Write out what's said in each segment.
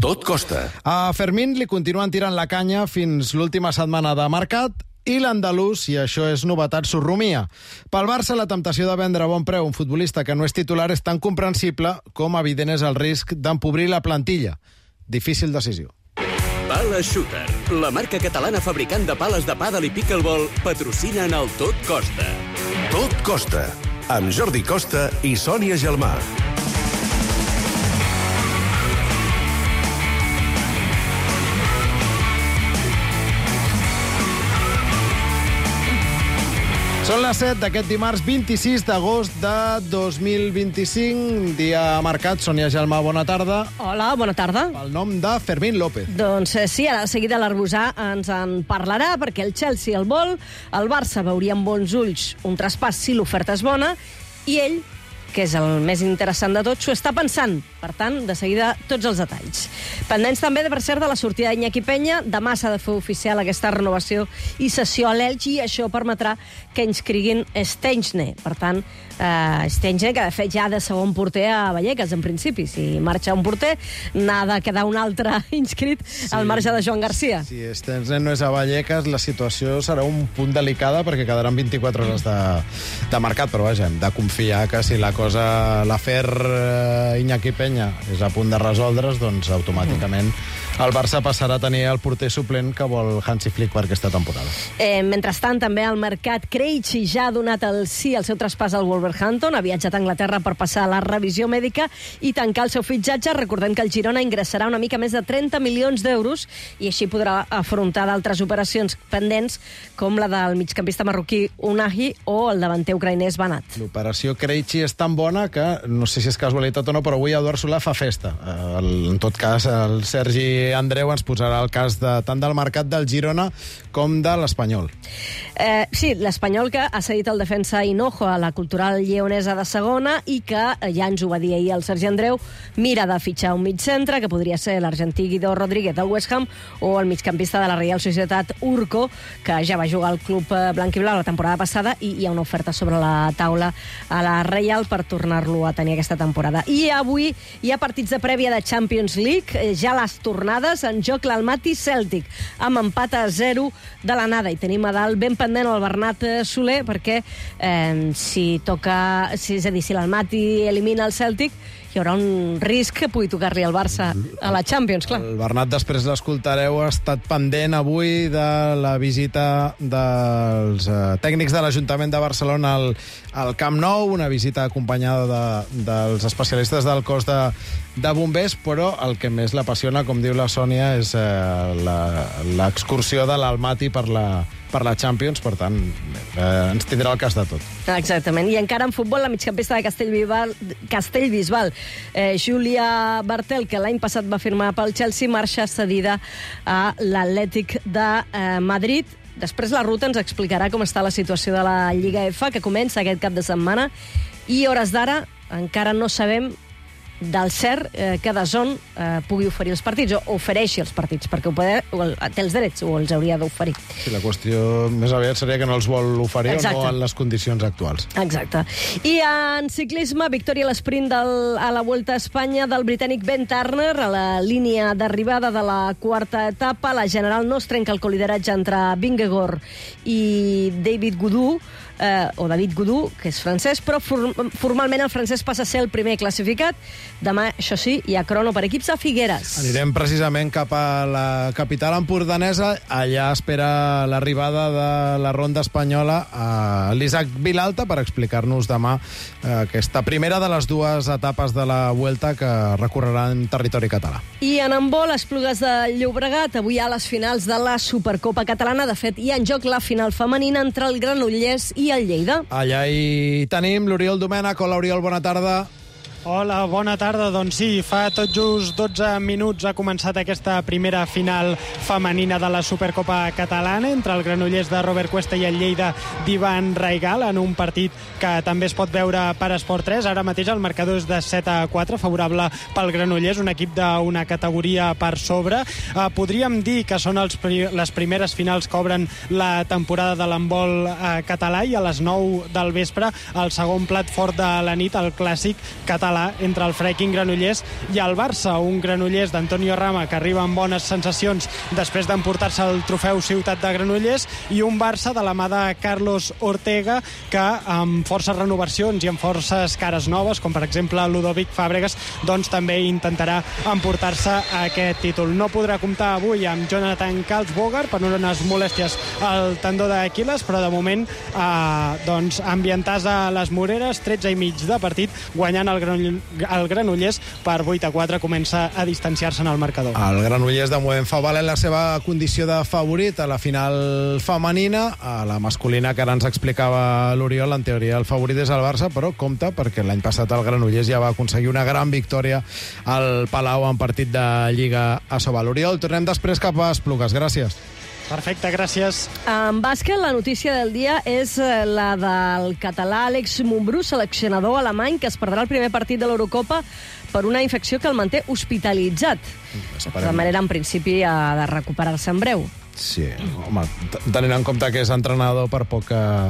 Tot costa. A Fermín li continuen tirant la canya fins l'última setmana de mercat i l'andalús, i això és novetat, s'ho rumia. Pel Barça, la temptació de vendre a bon preu un futbolista que no és titular és tan comprensible com evident és el risc d'empobrir la plantilla. Difícil decisió. Pala Shooter, la marca catalana fabricant de pales de pàdel i pickleball, patrocina en el Tot Costa. Tot costa. Amb Jordi Costa i Sònia Gelmà. Són les 7 d'aquest dimarts 26 d'agost de 2025, dia marcat. Sònia Gelmà, bona tarda. Hola, bona tarda. El nom de Fermín López. Doncs sí, ara de seguida l'Arbusà ens en parlarà, perquè el Chelsea el vol, el Barça veuria amb bons ulls un traspàs si l'oferta és bona, i ell, que és el més interessant de tot, s'ho està pensant. Per tant, de seguida, tots els detalls. Pendents també, per cert, de la sortida d'Iñaki Peña. Demà s'ha de fer oficial aquesta renovació i cessió a l'Elx, i això permetrà que inscriguin Stenchne. Per tant, Stenchne, que de fet ja de segon porter a Vallecas, en principi. Si marxa un porter, n'ha de quedar un altre inscrit al marge de Joan Garcia. Si Stenchne no és a Vallecas, la situació serà un punt delicada, perquè quedaran 24 hores de mercat, però vaja, hem de confiar que si l'afer Iñaki Peña és a punt de resoldre's, doncs automàticament el Barça passarà a tenir el porter suplent que vol Hansi Flick per aquesta temporada. Mentrestant, també al mercat, Krejci ja ha donat el sí al seu traspàs al Wolverhampton, ha viatjat a Anglaterra per passar la revisió mèdica i tancar el seu fitxatge. Recordem que el Girona ingressarà una mica més de 30 milions d'euros i així podrà afrontar d'altres operacions pendents, com la del migcampista marroquí Unahi o el davanter ucraïnès Banat. L'operació Krejci és tan bona que, no sé si és casualitat o no, però avui Eduard Solà fa festa. En tot cas, el Sergi Andreu ens posarà el cas tant del mercat del Girona com de l'Espanyol. Sí, l'Espanyol, que ha cedit el defensa Hinojo a la Cultural Lleonesa de segona i que, ja ens ho va dir ahir el Sergi Andreu, mira de fitxar un migcentre, que podria ser l'argentí Guido Rodríguez del West Ham, o el migcampista de la Reial Societat Urco, que ja va jugar al club blanc-i-blau la temporada passada, i hi ha una oferta sobre la taula a la Reial per tornar-lo a tenir aquesta temporada. I avui hi ha partits de prèvia de Champions League, ja les tornades, en joc l'Almaty Celtic, amb empat a 0 de l'anada, i tenim a dalt ben pendent el Bernat Soler, perquè si l'Almaty elimina el Celtic, hi haurà un risc que pugui tocar-li al Barça a la Champions, clar. El Bernat, després l'escoltareu, ha estat pendent avui de la visita dels tècnics de l'Ajuntament de Barcelona al Camp Nou, una visita acompanyada dels especialistes del cos de bombers, però el que més l'apassiona, com diu la Sònia, és l'excursió de l'Almaty per la Champions. Per tant, ens tindrà el cas de tot. Exactament. I encara en futbol, la migcampista de Castellbisbal, Júlia Bartel, que l'any passat va firmar pel Chelsea, marxa cedida a l'Atlètic de Madrid. Després la Ruta ens explicarà com està la situació de la Lliga F, que comença aquest cap de setmana, i a hores d'ara encara no sabem del cert que DAZN pugui oferir els partits, o ofereixi els partits, perquè té els drets o els hauria d'oferir. Sí, la qüestió més aviat seria que no els vol oferir. Exacte. O no en les condicions actuals. Exacte. I en ciclisme, victòria a l'esprint a la Vuelta a Espanya del britànic Ben Turner a la línia d'arribada de la quarta etapa. La general no es trenca el colideratge entre Vingegaard i David Gaudu, David Gaudu, que és francès, però formalment el francès passa a ser el primer classificat. Demà, això sí, hi ha crono per equips a Figueres. Anirem precisament cap a la capital empordanesa. Allà espera l'arribada de la ronda espanyola a l'Isaac Vilalta per explicar-nos demà aquesta primera de les dues etapes de la Vuelta que recorreran territori català. I en handbol, Esplugues de Llobregat. Avui hi ha les finals de la Supercopa Catalana. De fet, hi ha en joc la final femenina entre el Granollers i el Lleida. Allà hi tenim l'Oriol Domènech. Hola, Oriol, bona tarda. Hola, bona tarda. Doncs sí, fa tot just 12 minuts ha començat aquesta primera final femenina de la Supercopa Catalana entre el Granollers de Robert Cuesta i el Lleida d'Ivan Raigal, en un partit que també es pot veure per Esport 3. Ara mateix el marcador és de 7-4, favorable pel Granollers, un equip d'una categoria per sobre. Podríem dir que són les primeres finals que obren la temporada de l'handbol català, i a les 9 del vespre el segon plat fort de la nit, el clàssic català català entre el Freaking Granollers i el Barça. Un Granollers d'Antonio Rama que arriba amb bones sensacions després d'emportar-se el trofeu Ciutat de Granollers, i un Barça de la mà de Carlos Ortega que amb forces renovacions i amb forces cares noves, com per exemple Ludovic Fàbregas, doncs també intentarà emportar-se aquest títol. No podrà comptar avui amb Jonathan Kalsbogar per unes molèsties al tendó d'Aquil·les, però de moment doncs ambientats a les Moreres, 13,5 de partit, guanyant el Granollers per 8-4, comença a distanciar-se en el marcador. El Granollers de moment fa valer la seva condició de favorit a la final femenina. A la masculina, que ara ens explicava l'Oriol, en teoria el favorit és el Barça, però compte, perquè l'any passat el Granollers ja va aconseguir una gran victòria al Palau en partit de Lliga a Sobal. Oriol, tornem després cap a Esplugues. Gràcies. Perfecte, gràcies. En bàsquet, la notícia del dia és la del català Àlex Mumbrú, seleccionador alemany, que es perdrà el primer partit de l'Eurocopa per una infecció que el manté hospitalitzat. De manera, en principi, ha de recuperar-se en breu. Sí, home, tenint en compte que és entrenador, per poc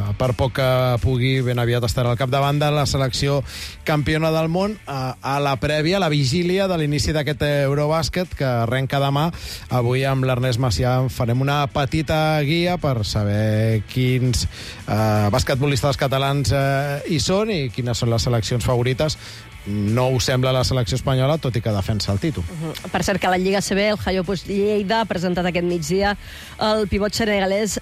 que pugui, ben aviat estarà al capdavant de la selecció campiona del món a la prèvia, a la vigília de l'inici d'aquest Eurobàsquet que arrenca demà. Avui amb l'Ernest Macià farem una petita guia per saber quins basquetbolistes catalans hi són i quines són les seleccions favorites. No us sembla la selecció espanyola, tot i que defensa el títol. Per cert, que la Lliga CB, el Hayo Lleida, ha presentat aquest migdia el pivot senegalès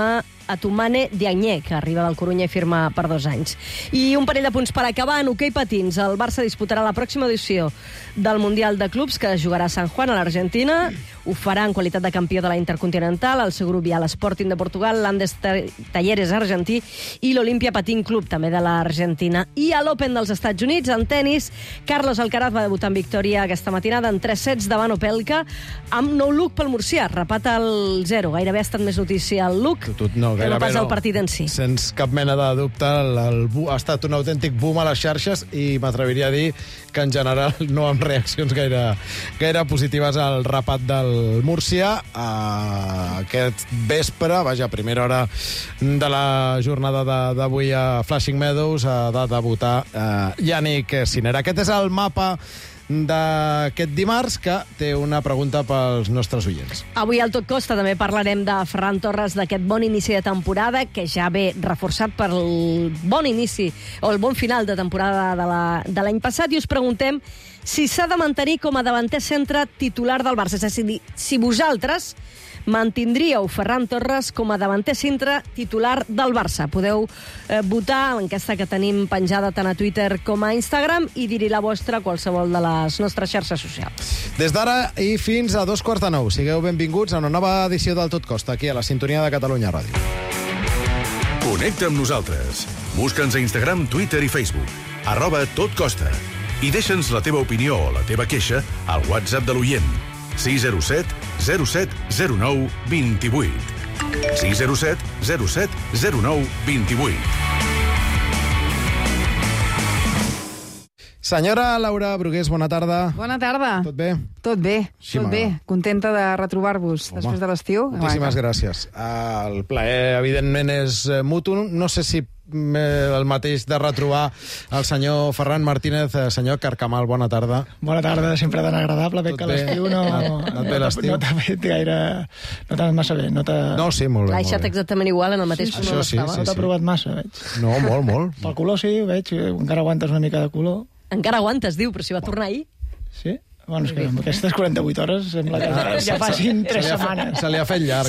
Atumane Diagne, que arriba del Corunya i firma per 2 anys. I un parell de punts per acabar. En hoquei patins, el Barça disputarà la pròxima edició del Mundial de Clubs, que jugarà a San Juan, a l'Argentina. Ho farà en qualitat de campió de la Intercontinental. El seu grup hi ha l'Sporting de Portugal, l'Andes Talleres argentí i l'Olimpia Patín Club, també de l'Argentina. I a l'Open dels Estats Units, en tenis, Carlos Alcaraz va debutar en victòria aquesta matinada en 3 sets davant Opelka, amb nou look pel murcià, repat al 0. Gairebé ha estat més notícia el look que no pas el partit en si. Sense cap mena de dubte, ha estat un autèntic boom a les xarxes i m'atreviria a dir que en general no amb reaccions gaire positives al rapat del murcià. Aquest vespre, primera hora de la jornada d'avui a Flushing Meadows, ha de debutar Yannick Sinner. Aquest és el mapa d'aquest dimarts, que té una pregunta pels nostres oients. Avui al Tot Costa també parlarem de Ferran Torres, d'aquest bon inici de temporada, que ja ve reforçat per el bon inici o el bon final de temporada de l'any passat, i us preguntem si s'ha de mantenir com a davanter centre titular del Barça. És a dir, si vosaltres mantindríeu Ferran Torres com a davanter centre titular del Barça. Podeu votar l'enquesta que tenim penjada tant a Twitter com a Instagram i dir-hi la vostra a qualsevol de les nostres xarxes socials. Des d'ara i fins a 2:45. Sigueu benvinguts a una nova edició del Tot Costa, aquí a la sintonia de Catalunya Ràdio. Connecta amb nosaltres. Busca'ns a Instagram, Twitter i Facebook. @totcosta. I deixa'ns la teva opinió o la teva queixa al WhatsApp de l'oient. 607 07 09 28. 607 07 09 28. Senyora Laura Brugués, bona tarda. Bona tarda. Tot bé? Tot bé, tot bé. Contenta de retrobar-vos després de l'estiu. Moltíssimes gràcies. El plaer, evidentment, és mutu. No sé si el mateix de retrobar el senyor Ferran Martínez. Senyor Carcamal, bona tarda. Bona tarda, sempre tan agradable. Veig que l'estiu no t'ha fet gaire... No t'ha anat massa bé. No, sí, molt bé. L'ha deixat exactament igual en el mateix punt on estava. No t'ha provat massa, veig. No, molt. Pel color sí, veig. Encara aguantes una mica de color. Encara aguantes, diu, però si va tornar ahir. Sí? Bueno, és que amb aquestes 48 hores sembla que ja passin 3 setmanes. Se li ha fet llarg.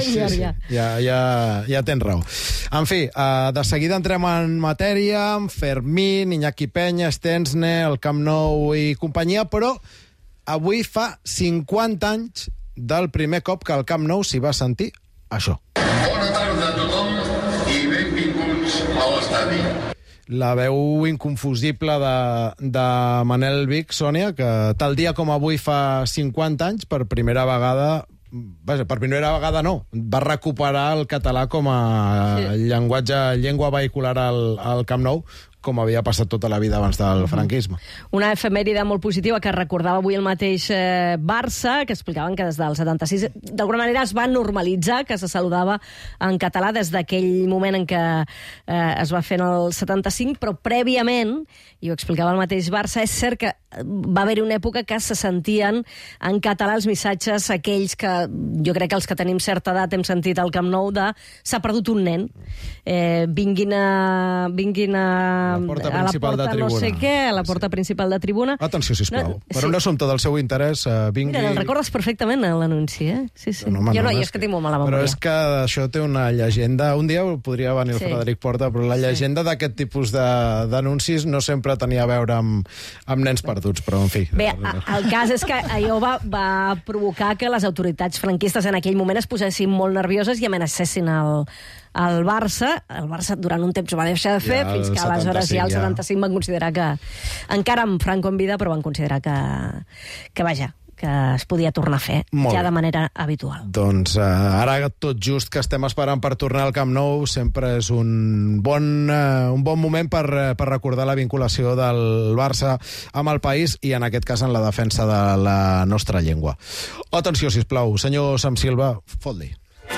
Ja tens raó. En fi, de seguida entrem en matèria amb Fermín, Iñaki Peña, Stensne, el Camp Nou i companyia, però avui fa 50 anys del primer cop que al Camp Nou s'hi va sentir això. Bona tarda a tothom i benvinguts a l'estadi. La veu inconfusible de Manel Vic, Sònia, que tal dia com avui fa 50 anys, per primera vegada no, va recuperar el català com a llengua vehicular al Camp Nou, com havia passat tota la vida abans del franquisme. Una efemèride molt positiva que recordava avui el mateix Barça, que explicaven que des del 76 d'alguna manera es va normalitzar, que se saludava en català des d'aquell moment en què es va fer en el 75, però prèviament, i ho explicava el mateix Barça, és cert que va haver-hi una època que se sentien en català els missatges aquells que jo crec que els que tenim certa edat hem sentit al Camp Nou de s'ha perdut un nen, vinguin a la porta principal de tribuna. No sé què, a la porta principal de tribuna. Atenció, sisplau. Per un assumpte del seu interès, vingui... Mira, el recordes perfectament, l'anunci, eh? Sí. Jo és que tinc molt mala memòria. Però és que això té una llegenda. Un dia podria venir el Frederic Porta, però la llegenda d'aquest tipus d'anuncis no sempre tenia a veure amb nens perduts, però en fi... Bé, el cas és que allò va provocar que les autoritats franquistes en aquell moment es posessin molt nervioses i amenacessin el Barça. El Barça durant un temps ho va deixar de fer, fins que aleshores ja el 75 van considerar que, encara amb Franco en vida, però van considerar que vaja, que es podia tornar a fer ja de manera habitual. Doncs ara tot just que estem esperant per tornar al Camp Nou, sempre és un bon moment per recordar la vinculació del Barça amb el país i en aquest cas en la defensa de la nostra llengua. Atenció, sisplau, senyor Sam Silva, fot-li.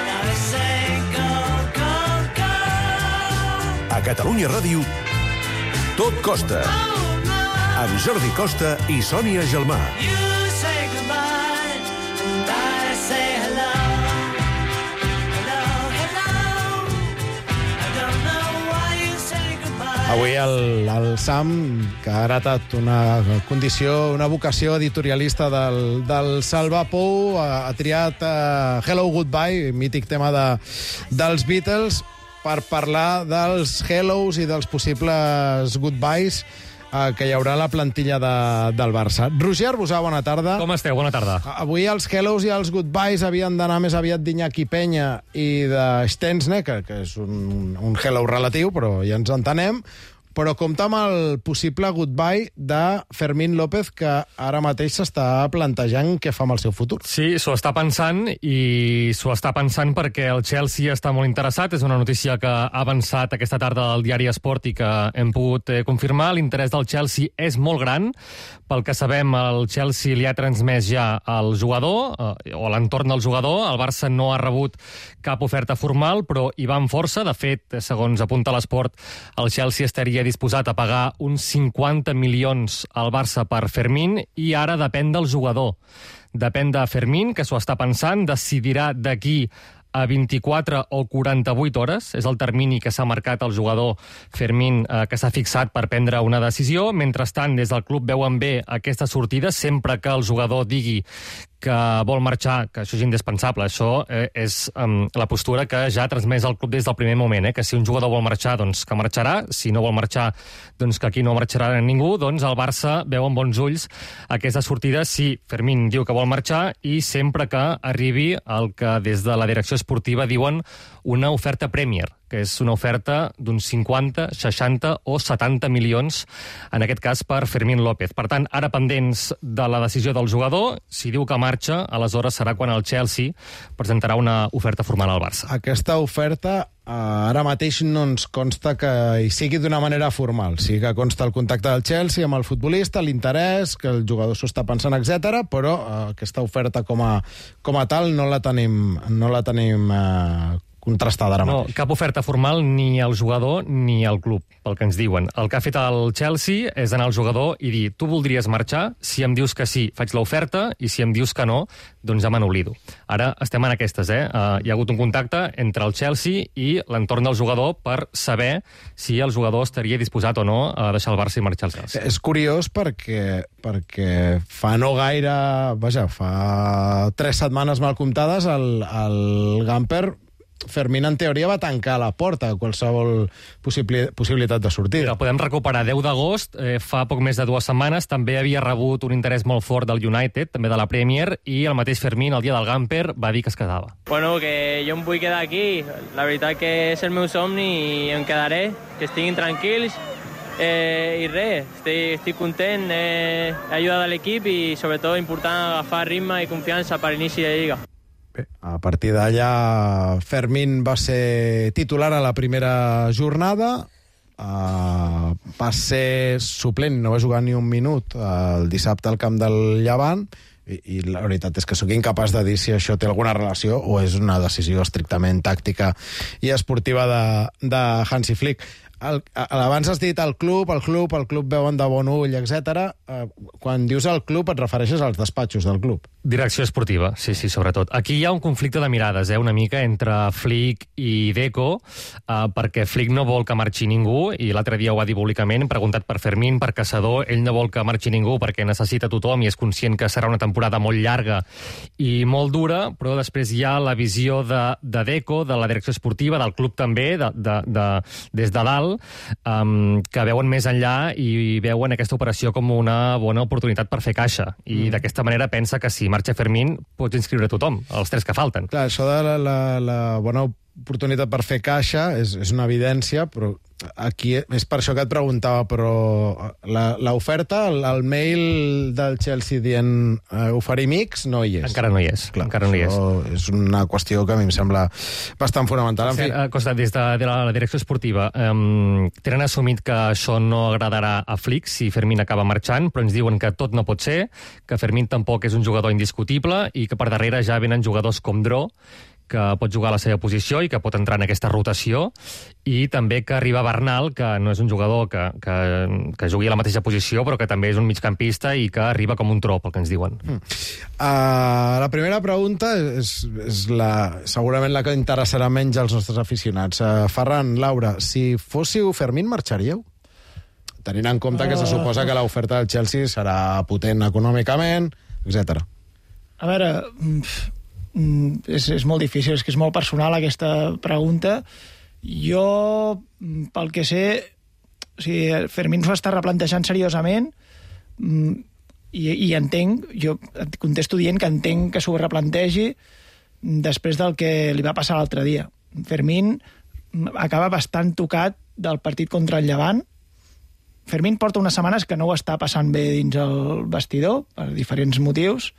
A Catalunya Ràdio, Tot Costa, amb Jordi Costa i Sònia Gelmà. Avui el Sam, que ha heretat una condició, una vocació editorialista del Salva Pou, ha triat Hello Goodbye, mític tema dels Beatles, per parlar dels hellos i dels possibles goodbyes que hi haurà a la plantilla del Barça. Roger Arbusà, bona tarda. Com esteu? Bona tarda. Avui els hellos i els goodbyes havien d'anar més aviat d'Iñaki Peña i de Stensne, que és un hello relatiu, però ja ens entenem, però compta amb el possible goodbye de Fermín López, que ara mateix s'està plantejant què fa amb el seu futur. Sí, s'ho està pensant, i s'ho està pensant perquè el Chelsea està molt interessat. És una notícia que ha avançat aquesta tarda al diari Esport i que hem pogut confirmar. L'interès del Chelsea és molt gran. Pel que sabem, el Chelsea li ha transmès ja al jugador, o l'entorn del jugador. El Barça no ha rebut cap oferta formal, però hi va amb força. De fet, segons apunta l'Esport, el Chelsea estaria disposat a pagar uns 50 milions al Barça per Fermín, i ara depèn del jugador. Depèn de Fermín, que s'ho està pensant, decidirà d'aquí a 24 o 48 hores, és el termini que s'ha marcat el jugador Fermín, que s'ha fixat per prendre una decisió. Mentrestant, des del club veuen bé aquesta sortida, sempre que el jugador digui que vol marxar, que això és indispensable. Això és la postura que ja ha transmès el club des del primer moment, que si un jugador vol marxar, doncs que marxarà. Si no vol marxar, doncs que aquí no marxarà ningú. Doncs el Barça veu amb bons ulls aquesta sortida si Fermín diu que vol marxar i sempre que arribi el que des de la direcció esportiva diuen una oferta Premier, que és una oferta d'uns 50, 60 o 70 milions, en aquest cas per Fermín López. Per tant, ara pendents de la decisió del jugador, si diu que marxa, aleshores serà quan el Chelsea presentarà una oferta formal al Barça. Aquesta oferta ara mateix no ens consta que hi sigui d'una manera formal. Sí que consta el contacte del Chelsea amb el futbolista, l'interès, que el jugador s'ho està pensant, etc. Però aquesta oferta com a tal no la tenim contrastada ara mateix. No, cap oferta formal ni al jugador ni al club, pel que ens diuen. El que ha fet el Chelsea és anar al jugador i dir: tu voldries marxar? Si em dius que sí, faig l'oferta, i si em dius que no, doncs ja me n'oblido. Ara estem en aquestes, Hi ha hagut un contacte entre el Chelsea i l'entorn del jugador per saber si el jugador estaria disposat o no a deixar el Barça i marxar al Chelsea. És curiós perquè fa no gaire, fa 3 setmanes mal comptades, el Gamper, Fermín, en teoria, va tancar la porta a qualsevol possibilitat de sortida. Mira, podem recuperar 10 d'agost, fa poc més de 2 setmanes, també havia rebut un interès molt fort del United, també de la Premier, i el mateix Fermín, el dia del Gamper, va dir que es quedava. Bueno, que jo em vull quedar aquí. La veritat que és el meu somni i em quedaré, que estiguin tranquils. I res, estic content, he ajudat a l'equip i sobretot important agafar ritme i confiança per l'inici de Lliga. Bé, a partir d'allà, Fermín va ser titular a la primera jornada, va ser suplent, no va jugar ni un minut el dissabte al camp del Llevant, i la veritat és que sóc incapaç de dir si això té alguna relació o és una decisió estrictament tàctica i esportiva de Hansi Flick. Abans has dit el club veuen de bon ull, etc. Quan dius el club et refereixes als despatxos del club. Direcció esportiva, sí, sobretot. Aquí hi ha un conflicte de mirades, una mica entre Flick i Deco, perquè Flick no vol que marxi ningú, i l'altre dia ho va dir públicament, preguntat per Fermín, per Caçador, ell no vol que marxi ningú perquè necessita tothom i és conscient que serà una temporada molt llarga i molt dura, però després hi ha la visió de Deco, de la direcció esportiva, del club també, des de dalt, que veuen més enllà i veuen aquesta operació com una bona oportunitat per fer caixa. I d'aquesta manera pensa que si marxa Fermín pots inscriure tothom, els 3 que falten. Clar, això de la bona oportunitat per fer caixa és una evidència, però aquí és per això que et preguntava, però l'oferta, el mail del Chelsea dient oferim X, no hi és. Encara no hi és. Clar, encara no hi és. És una qüestió que a mi em sembla bastant fonamental. Costa, des de la direcció esportiva, tenen assumit que això no agradarà a Flick si Fermín acaba marxant, però ens diuen que tot no pot ser, que Fermín tampoc és un jugador indiscutible i que per darrere ja venen jugadors com Dro, que pot jugar a la seva posició i que pot entrar en aquesta rotació, i també que arriba Bernal, que no és un jugador que jugui a la mateixa posició, però que també és un migcampista i que arriba com un tro, pel que ens diuen. La primera pregunta és segurament la que interessarà menys als nostres aficionats. Ferran, Laura, si fóssiu Fermín, marxaríeu? Tenint en compte que se suposa que l'oferta del Chelsea serà potent econòmicament, etc. A veure, és molt difícil, és que és molt personal aquesta pregunta. Jo, pel que sé, o sigui, Fermín s'ho està replantejant seriosament i entenc, jo et contesto dient que entenc que s'ho replantegi després del que li va passar l'altre dia. Fermín acaba bastant tocat del partit contra el Llevant. Fermín porta unes setmanes que no ho està passant bé dins el vestidor, per diferents motius,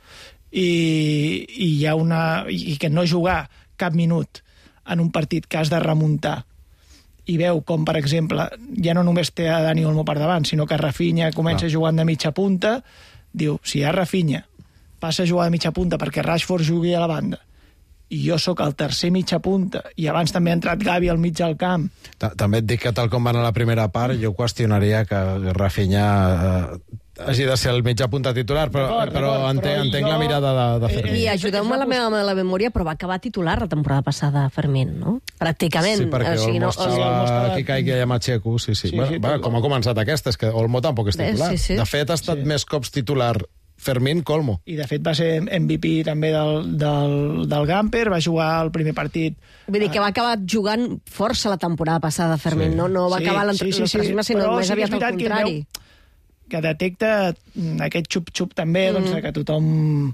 i que no jugar cap minut en un partit que has de remuntar i veu com, per exemple, ja no només té a Dani Olmo per davant, sinó que Rafinha comença jugant de mitja punta, diu, si ja Rafinha passa a jugar de mitja punta perquè Rashford jugui a la banda i jo sóc el tercer mitja punta i abans també ha entrat Gavi al mig del camp. També et dic que tal com van a la primera part jo qüestionaria que Rafinha hagi de ser el mitjà punta titular, però entenc la mirada de Fermín. I ajudeu-me a la memòria, però va acabar titular la temporada passada Fermín, no? Pràcticament. Sí, perquè Olmo estava aquí caigui a Macheco, sí. Com ha començat aquesta, és que Olmo tampoc és titular. De fet, ha estat més cops titular Fermín que Olmo. I de fet va ser MVP també del Gamper, va jugar el primer partit. Vull dir que va acabar jugant força la temporada passada, Fermín, no va acabar l'entrenament, sinó més aviat al contrari. Que detecta aquest xup-xup també, doncs, que tothom...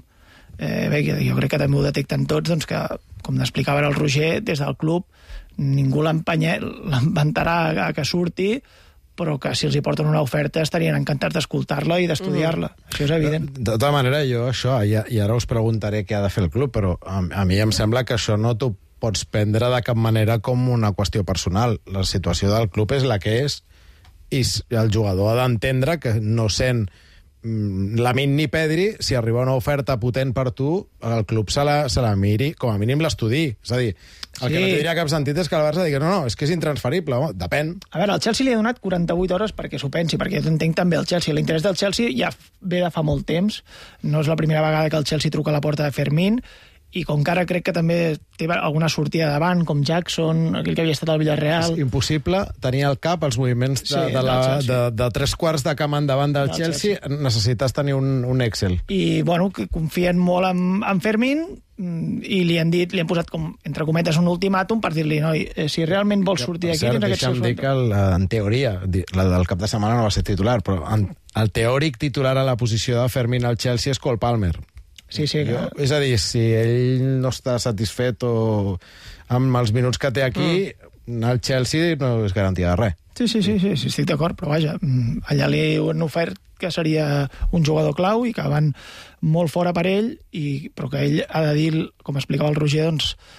jo crec que també ho detecten tots, doncs, que, com explicava el Roger, des del club ningú l'empantarà a que surti, però que si els hi porten una oferta estarien encantats d'escoltar-la i d'estudiar-la. Això és evident. De tota manera, jo això, i ara us preguntaré què ha de fer el club, però a mi em sembla que això no t'ho pots prendre de cap manera com una qüestió personal. La situació del club és la que és, i el jugador ha d'entendre que no sent Lamine ni Pedri, si arriba una oferta potent per tu, el club se la miri, com a mínim l'estudi. És a dir, el que no tindria cap sentit és que el Barça digui no, és que és intransferible, home, depèn. A veure, el Chelsea li ha donat 48 hores perquè s'ho pensi, perquè jo entenc també el Chelsea. L'interès del Chelsea ja ve de fa molt temps, no és la primera vegada que el Chelsea truca a la porta de Fermín, i com que ara crec que també té alguna sortida davant, com Jackson, aquell que havia estat al Villarreal... És impossible tenir al cap els moviments de 3/4 de camp endavant del Chelsea. Necessites tenir un Excel. I, bueno, que confien molt en Fermín i li han posat, com, entre cometes, un ultimàtum per dir-li, noi, si realment vols sortir d'aquí... Deixa'm dir que, en teoria, la del cap de setmana no va ser titular, però el teòric titular a la posició de Fermín al Chelsea és Cole Palmer. Sí, és a dir, si ell no està satisfet amb els minuts que té aquí, el Chelsea no és garantia de res. Sí, estic d'acord, però vaja, allà li han ofert que seria un jugador clau i que van molt fora per ell, però que ell ha de dir, com explicava el Roger, doncs,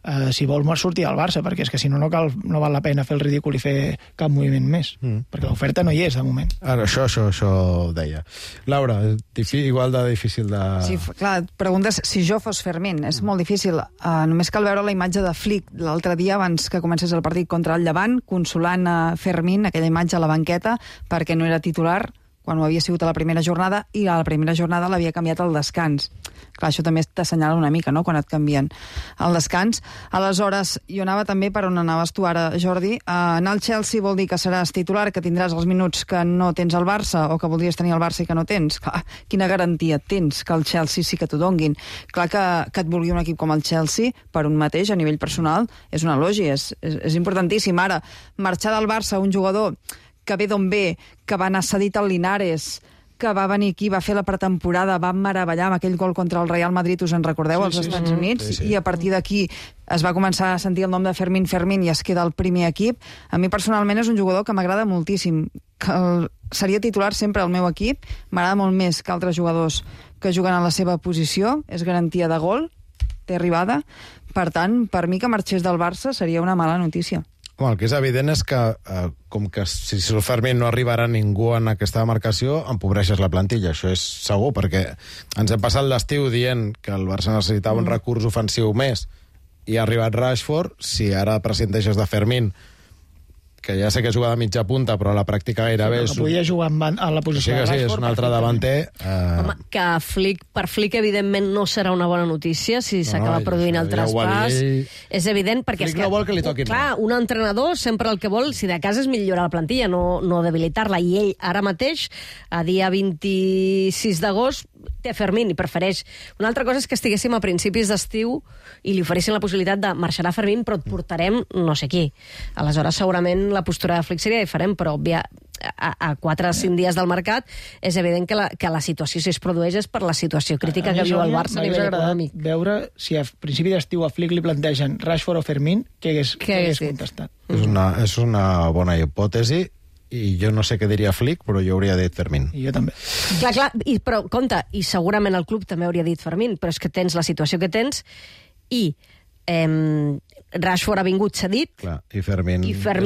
si vol sortir al Barça, perquè és que si no, no val la pena fer el ridícul i fer cap moviment més, perquè l'oferta no hi és, de moment. Ara, això deia. Laura, igual de difícil de... Sí, clar, preguntes si jo fos Fermín. És molt difícil. Només cal veure la imatge de Flick l'altre dia, abans que comencés el partit contra el Llevant, consolant a Fermín, aquella imatge a la banqueta, perquè no era titular quan ho havia sigut a la primera jornada, i a la primera jornada l'havia canviat al descans. Clar, això també t'assenyala una mica, no?, quan et canvien al descans. Aleshores, jo anava també per on anaves tu ara, Jordi. Anar al Chelsea vol dir que seràs titular, que tindràs els minuts que no tens al Barça, o que voldries tenir al Barça i que no tens. Clar, quina garantia tens que el Chelsea sí que t'ho donguin? Clar que et vulgui un equip com el Chelsea, per un mateix, a nivell personal, és una elogi, és importantíssim. Ara, marxar del Barça un jugador que ve d'on ve, que va anar cedit al Linares, que va venir aquí, va fer la pretemporada, va meravellar amb aquell gol contra el Real Madrid, us en recordeu, als Estats Units, i a partir d'aquí es va començar a sentir el nom de Fermín i es queda al primer equip. A mi personalment és un jugador que m'agrada moltíssim, que seria titular sempre al meu equip, m'agrada molt més que altres jugadors que juguen a la seva posició, és garantia de gol, té arribada, per tant, per mi que marxés del Barça seria una mala notícia. Home, el que és evident és que, com que si el Fermín no arribarà ningú en aquesta demarcació, empobreixes la plantilla, això és segur, perquè ens hem passat l'estiu dient que el Barça necessitava un recurs ofensiu més, i ha arribat Rashford. Si ara prescindeixes de Fermín, que ja sé que juga de mitja punta, però a la pràctica gairebé... Sí, podia jugar a la posició de Rashford. Sí, és un altre davanter. Home, que per Flick, evidentment, no serà una bona notícia si s'acaba produint el traspàs. És evident, perquè... Flick no vol que li toquin. Clar, un entrenador sempre el que vol, si de cas, és millorar la plantilla, no debilitar-la. I ell, ara mateix, a dia 26 d'agost, té Fermín i prefereix. Una altra cosa és que estiguéssim a principis d'estiu i li oferissin la possibilitat de marxar a Fermín, però et portarem no sé qui. Aleshores, segurament la postura de Flick seria diferent, però a 4 o 5 dies del mercat és evident que la situació, si es produeix, és per la situació crítica que viu el Barça a nivell econòmic. Veure si a principi d'estiu a Flick li plantegen Rashford o Fermín, què hagués contestat? És una bona hipòtesi, i jo no sé què diria Flick, però jo hauria dit Fermín. I jo també. Clar, però compte, i segurament el club també hauria dit Fermín, però és que tens la situació que tens, i Rashford ha vingut cedit. Clar, i Fermín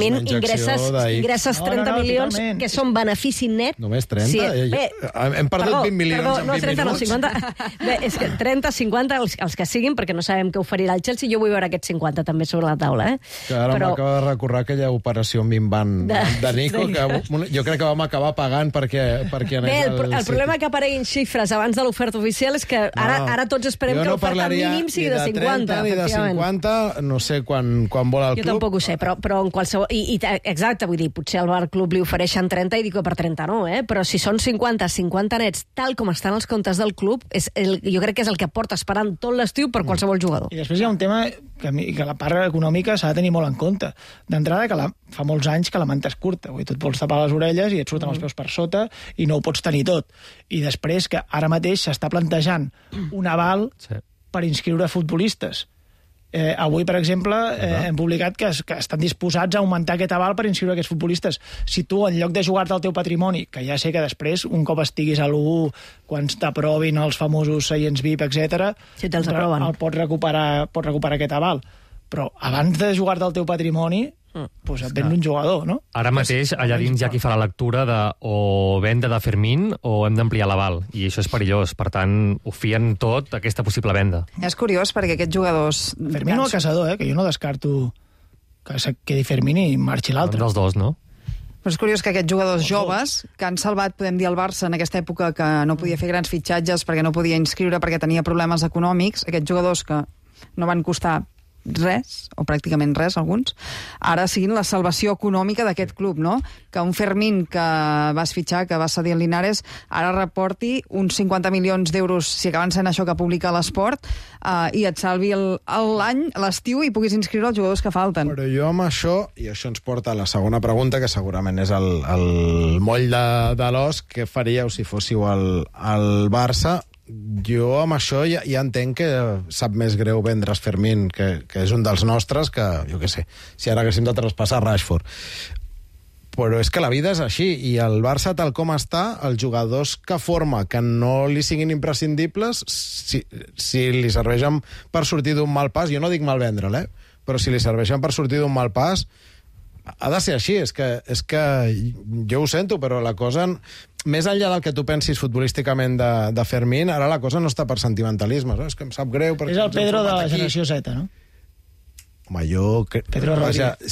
ingresses 30 milions, que són benefici net. Només 30? Sí, hem perdut 20 milions en 20 30, minuts. No, 50. Bé, és que 30, 50, els que siguin, perquè no sabem què oferirà el Chelsea. Jo vull veure aquests 50 també sobre la taula. Que ara m'acaba de recordar aquella operació Minvan de Nico, que jo crec que vam acabar pagant perquè anés al... El problema que apareguin xifres abans de l'oferta oficial és que ara tots esperem que l'oferta mínim sigui de 50. Ni de 50, no sé quan vol el club. Jo tampoc ho sé, però en qualsevol... Exacte, vull dir, potser al club li ofereixen 30 i dic que per 30 no, però si són 50 nets, tal com estan els comptes del club, jo crec que és el que porta esperant tot l'estiu per qualsevol jugador. I després hi ha un tema que la part econòmica s'ha de tenir molt en compte. D'entrada, que fa molts anys que la manta és curta, tu et vols tapar les orelles i et surten els peus per sota i no ho pots tenir tot. I després que ara mateix s'està plantejant un aval per inscriure futbolistes. Avui, per exemple, hem publicat que estan disposats a augmentar aquest aval per inscriure aquests futbolistes. Si tu, en lloc de jugar-te el teu patrimoni, que ja sé que després, un cop estiguis a l'1, quan t'aprovin els famosos seients VIP, etc., si te'ls aproven, pots recuperar aquest aval. Però abans de jugar-te el teu patrimoni, doncs et vens un jugador, no? Ara mateix, allà dins hi ha qui fa la lectura de o venda de Fermín o hem d'ampliar l'aval, i això és perillós. Per tant, ho fien tot aquesta possible venda. És curiós perquè aquests jugadors... Fermín o el Caçador, que jo no descarto que quedi Fermín i marxi l'altre. Dels dos, no? Però és curiós que aquests jugadors joves, que han salvat, podem dir, el Barça en aquesta època que no podia fer grans fitxatges perquè no podia inscriure, perquè tenia problemes econòmics, aquests jugadors que no van costar res, o pràcticament res, alguns, ara siguin la salvació econòmica d'aquest club, no? Que un Fermín que vas fitxar, que va cedir el Linares, ara reporti uns 50 milions d'euros, si acaben sent això que publica l'Esport, i et salvi l'any, l'estiu, i puguis inscriure els jugadors que falten. Però jo amb això, i això ens porta a la segona pregunta, que segurament és el moll de l'os, què faríeu si fóssiu al Barça? Jo amb això ja entenc que sap més greu vendre's Fermín, que és un dels nostres, que, jo què sé, si ara haguéssim de traspassar Rashford. Però és que la vida és així, i el Barça, tal com està, els jugadors que forma que no li siguin imprescindibles, si li serveixen per sortir d'un mal pas, jo no dic mal vendre'l, però si li serveixen per sortir d'un mal pas, ha de ser així. És que jo ho sento, però la cosa, més enllà del que tu pensis futbolísticament de Fermín, ara la cosa no està per sentimentalisme, és que em sap greu. És el Pedro de la generació Z, no? Home, jo... Pedro Rodríguez.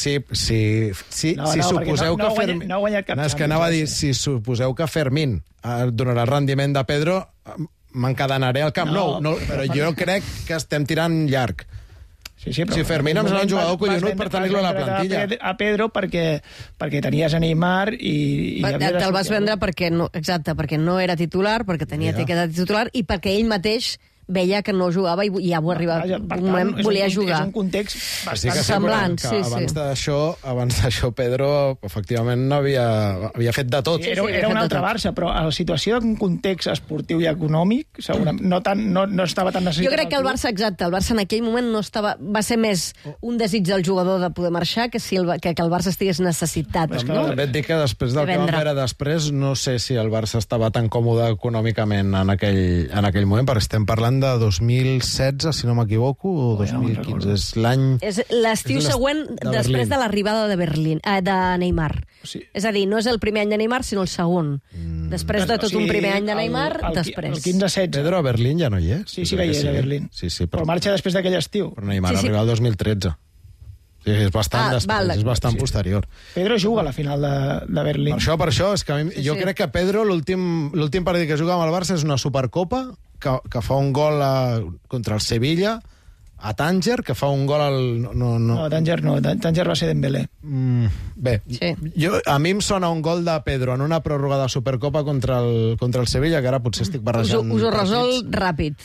Si suposeu que Fermín... No ha guanyat cap no, és que anava a dir, si suposeu que Fermín donarà el rendiment de Pedro, m'encadenaré al Camp Nou. No, però jo crec que estem tirant llarg. Sí, però si Fermín em serà un jugador collonut per tenir-lo a la plantilla. A Pedro perquè tenies a Neymar i te'l vas vendre perquè no era titular, perquè tenia etiqueta de titular i perquè ell mateix veia que no jugava i ja volia jugar. És un context bastant semblant. Abans d'això, Pedro, efectivament, havia fet de tot. Era un altre Barça, però a la situació d'un context esportiu i econòmic, no estava tan necessitat. Jo crec que el Barça en aquell moment va ser més un desig del jugador de poder marxar que el Barça estigués necessitat. També et dic que després del que vam veure després, no sé si el Barça estava tan còmode econòmicament en aquell moment, perquè estem parlant de 2016, si no m'equivoco, o 2015. És l'any... És l'estiu següent després de l'arribada de Neymar. Sí. És a dir, no és el primer any de Neymar, sinó el segon. Després de tot un primer any de Neymar, després. El 15-16. Pedro a Berlín ja no hi és? Sí que hi és a Berlín. Però marxa després d'aquell estiu. Però Neymar arriba el 2013. Sí, és bastant després, és bastant posterior. Pedro juga a la final de Berlín. Per això, és que jo crec que Pedro, l'últim partit que juga amb el Barça és una Supercopa, que fa un gol contra el Sevilla, a Tànger, que fa un gol al... No, Tànger no, Tànger va ser Dembélé. Bé, a mi em sona un gol de Pedro en una pròrroga de Supercopa contra el Sevilla, que ara potser estic barrejant... Us ho resol ràpid.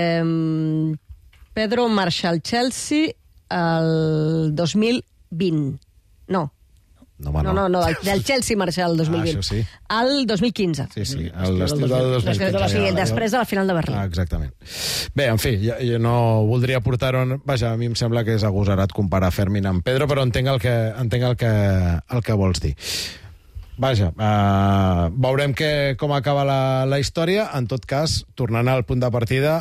Pedro marxa al Chelsea el 2020. No, del Chelsea marxa el 2020. Això sí. El 2015. Sí, l'estiu del 2015. Després de la final de Berlín. Exactament. Bé, en fi, jo no voldria portar-ho... Vaja, a mi em sembla que és agosarat comparar Fermín amb Pedro, però entenc el que vols dir. Vaja, veurem com acaba la història. En tot cas, tornant al punt de partida...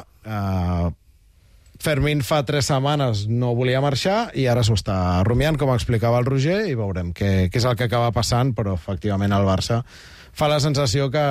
Fermín fa 3 setmanes no volia marxar i ara s'ho està rumiant, com explicava el Roger, i veurem què és el que acaba passant, però efectivament el Barça fa la sensació que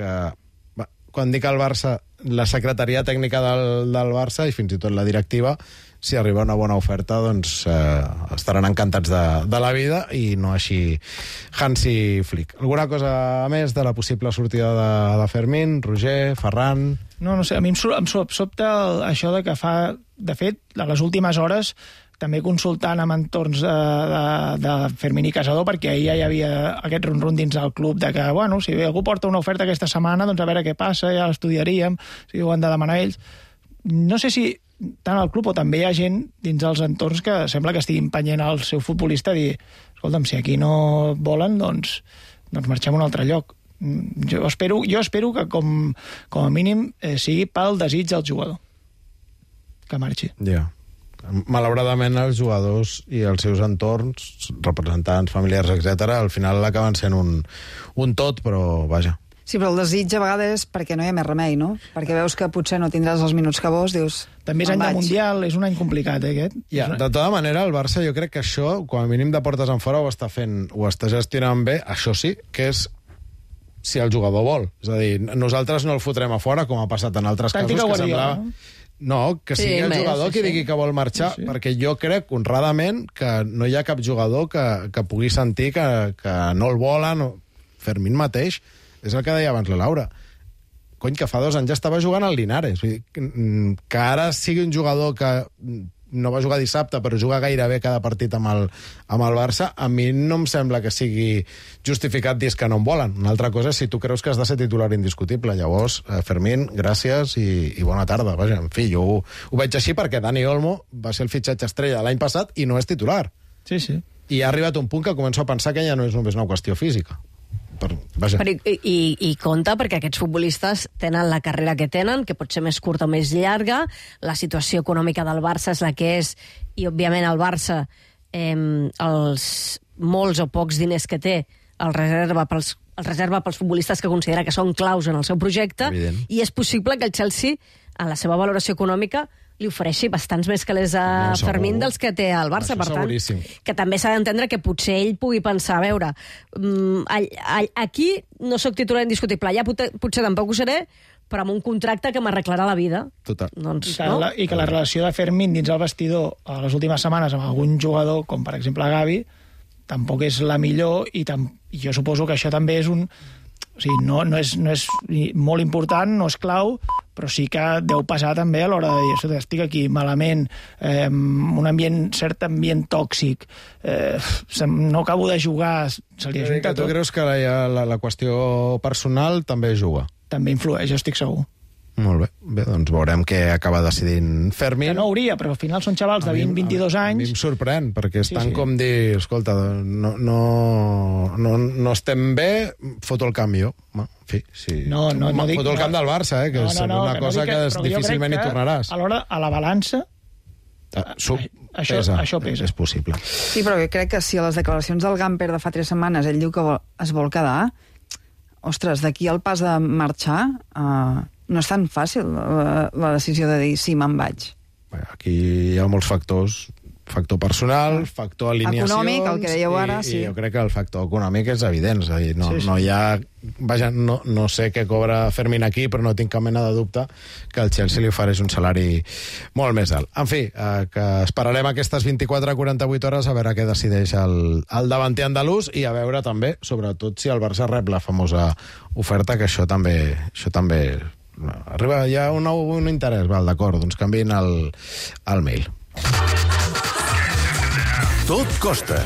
quan dic el Barça, la secretaria tècnica del Barça i fins i tot la directiva, si arriba una bona oferta, doncs estaran encantats de la vida i no així Hansi Flick. Alguna cosa més de la possible sortida de Fermín, Roger, Ferran? No sé, a mi em sobta això de que fa... De fet, a les últimes hores, també consultant amb entorns de Fermín i Casador, perquè ahir ja hi havia aquest rum-rum dins del club de que, bueno, si algú porta una oferta aquesta setmana, doncs a veure què passa, ja l'estudiaríem, si ho han de demanar ells. No sé si tant al club o també hi ha gent dins dels entorns que sembla que estigui empenyent el seu futbolista a dir, escolta'm, si aquí no volen, doncs marxem a un altre lloc. Jo espero que com a mínim sigui pel desig del jugador que marxi. Ja. Malauradament els jugadors i els seus entorns, representants, familiars, etc., al final acaben sent un tot, però vaja. Sí, però el desig a vegades és perquè no hi ha més remei, no? Perquè veus que potser no tindràs els minuts que vols, dius... També és any de Mundial, és un any complicat, aquest. Ja, de tota manera, el Barça jo crec que això, com a mínim de portes en fora, ho està gestionant bé, això sí, que és si el jugador vol. És a dir, nosaltres no el fotrem a fora, com ha passat en altres casos, que semblava... No, que sigui el jugador qui digui que vol marxar, perquè jo crec, honradament, que no hi ha cap jugador que pugui sentir que no el volen. Fermín mateix, és el que deia abans la Laura. Cony, que fa 2 anys ja estava jugant al Linares. Vull dir, que ara sigui un jugador que no va jugar dissabte, però juga gairebé cada partit amb el Barça, a mi no em sembla que sigui justificat dir que no en volen. Una altra cosa és si tu creus que has de ser titular indiscutible. Llavors, Fermín, gràcies i bona tarda. Vaja, en fi, jo ho veig així perquè Dani Olmo va ser el fitxatge estrella l'any passat i no és titular. Sí. I ha arribat un punt que començo a pensar que ja no és només una qüestió física. I compta perquè aquests futbolistes tenen la carrera que tenen, que pot ser més curta o més llarga, la situació econòmica del Barça és la que és, i òbviament el Barça els molts o pocs diners que té el reserva pels futbolistes que considera que són claus en el seu projecte. Evident. I és possible que el Chelsea, a la seva valoració econòmica, li ofereixi bastants més calés a Fermín dels que té al Barça. Per tant, que també s'ha d'entendre que potser ell pugui pensar, a veure, aquí no sóc titular indiscutible, allà potser tampoc ho seré, però amb un contracte que m'arreglarà la vida. Total. Doncs, I que la relació de Fermín dins el vestidor a les últimes setmanes amb algun jugador, com per exemple Gavi, tampoc és la millor, i jo suposo que això també és un... O sigui, no és molt important, no és clau, però sí que deu passar també a l'hora de dir, estic aquí malament, un cert ambient tòxic, no acabo de jugar, se li ajunta tot. Tu creus que la qüestió personal també juga? També influeix, jo estic segur. Molt bé. Bé, doncs veurem què acaba decidint Fermín. Que no hauria, però al final són xavals de 20-22 anys. A mi em sorprèn, perquè estan com dir, escolta, no estem bé, foto el canvi jo. En fi, sí. Foto el camp del Barça, que és una cosa que difícilment hi tornaràs. Alhora, a la balança, això pesa. És possible. Sí, però crec que si a les declaracions del Gamper de fa 3 setmanes ell diu que es vol quedar, ostres, d'aquí al pas de marxar... no és tan fàcil la decisió de dir sí, me'n vaig. Aquí hi ha molts factors. Factor personal, factor alineacions... Econòmic, el que dèieu ara, sí. I jo crec que el factor econòmic és evident. És a dir, no hi ha... Vaja, no sé què cobra Fermín aquí, però no tinc cap mena de dubte que el Chelsea li ofereix un salari molt més alt. En fi, que esperarem aquestes 24 a 48 hores a veure què decideix el davanter andalús i a veure també, sobretot, si el Barça rep la famosa oferta, que això també arriba ja un interès, val, d'acord, doncs canviïn el mail. Tot costa.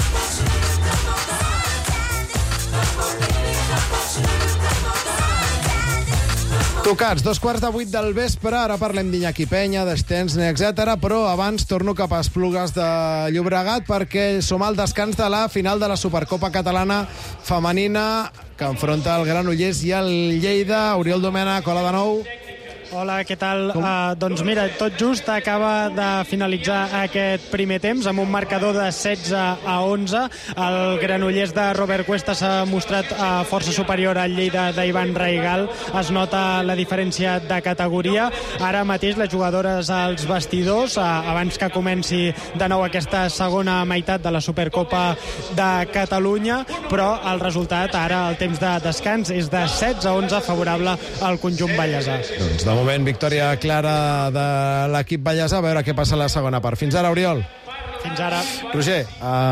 Tocats, 7:15 del vespre, ara parlem d'Iñaki Peña, d'Stensny, etc. Però abans torno cap a Esplugues de Llobregat perquè som al descans de la final de la Supercopa Catalana femenina que enfronta el Granollers i el Lleida. Oriol Domènech, hola de nou. Hola, què tal? Doncs mira, tot just acaba de finalitzar aquest primer temps amb un marcador de 16-11. El Granollers de Robert Cuesta s'ha mostrat força superior al Lleida d'Ivan Raigal. Es nota la diferència de categoria. Ara mateix les jugadores als vestidors, abans que comenci de nou aquesta segona meitat de la Supercopa de Catalunya, però el resultat ara, el temps de descans, és de 16-11 favorable al conjunt ballesà. Doncs de moment, victòria clara de l'equip ballesà. A veure què passa a la segona part. Fins ara, Oriol. Fins ara. Roger,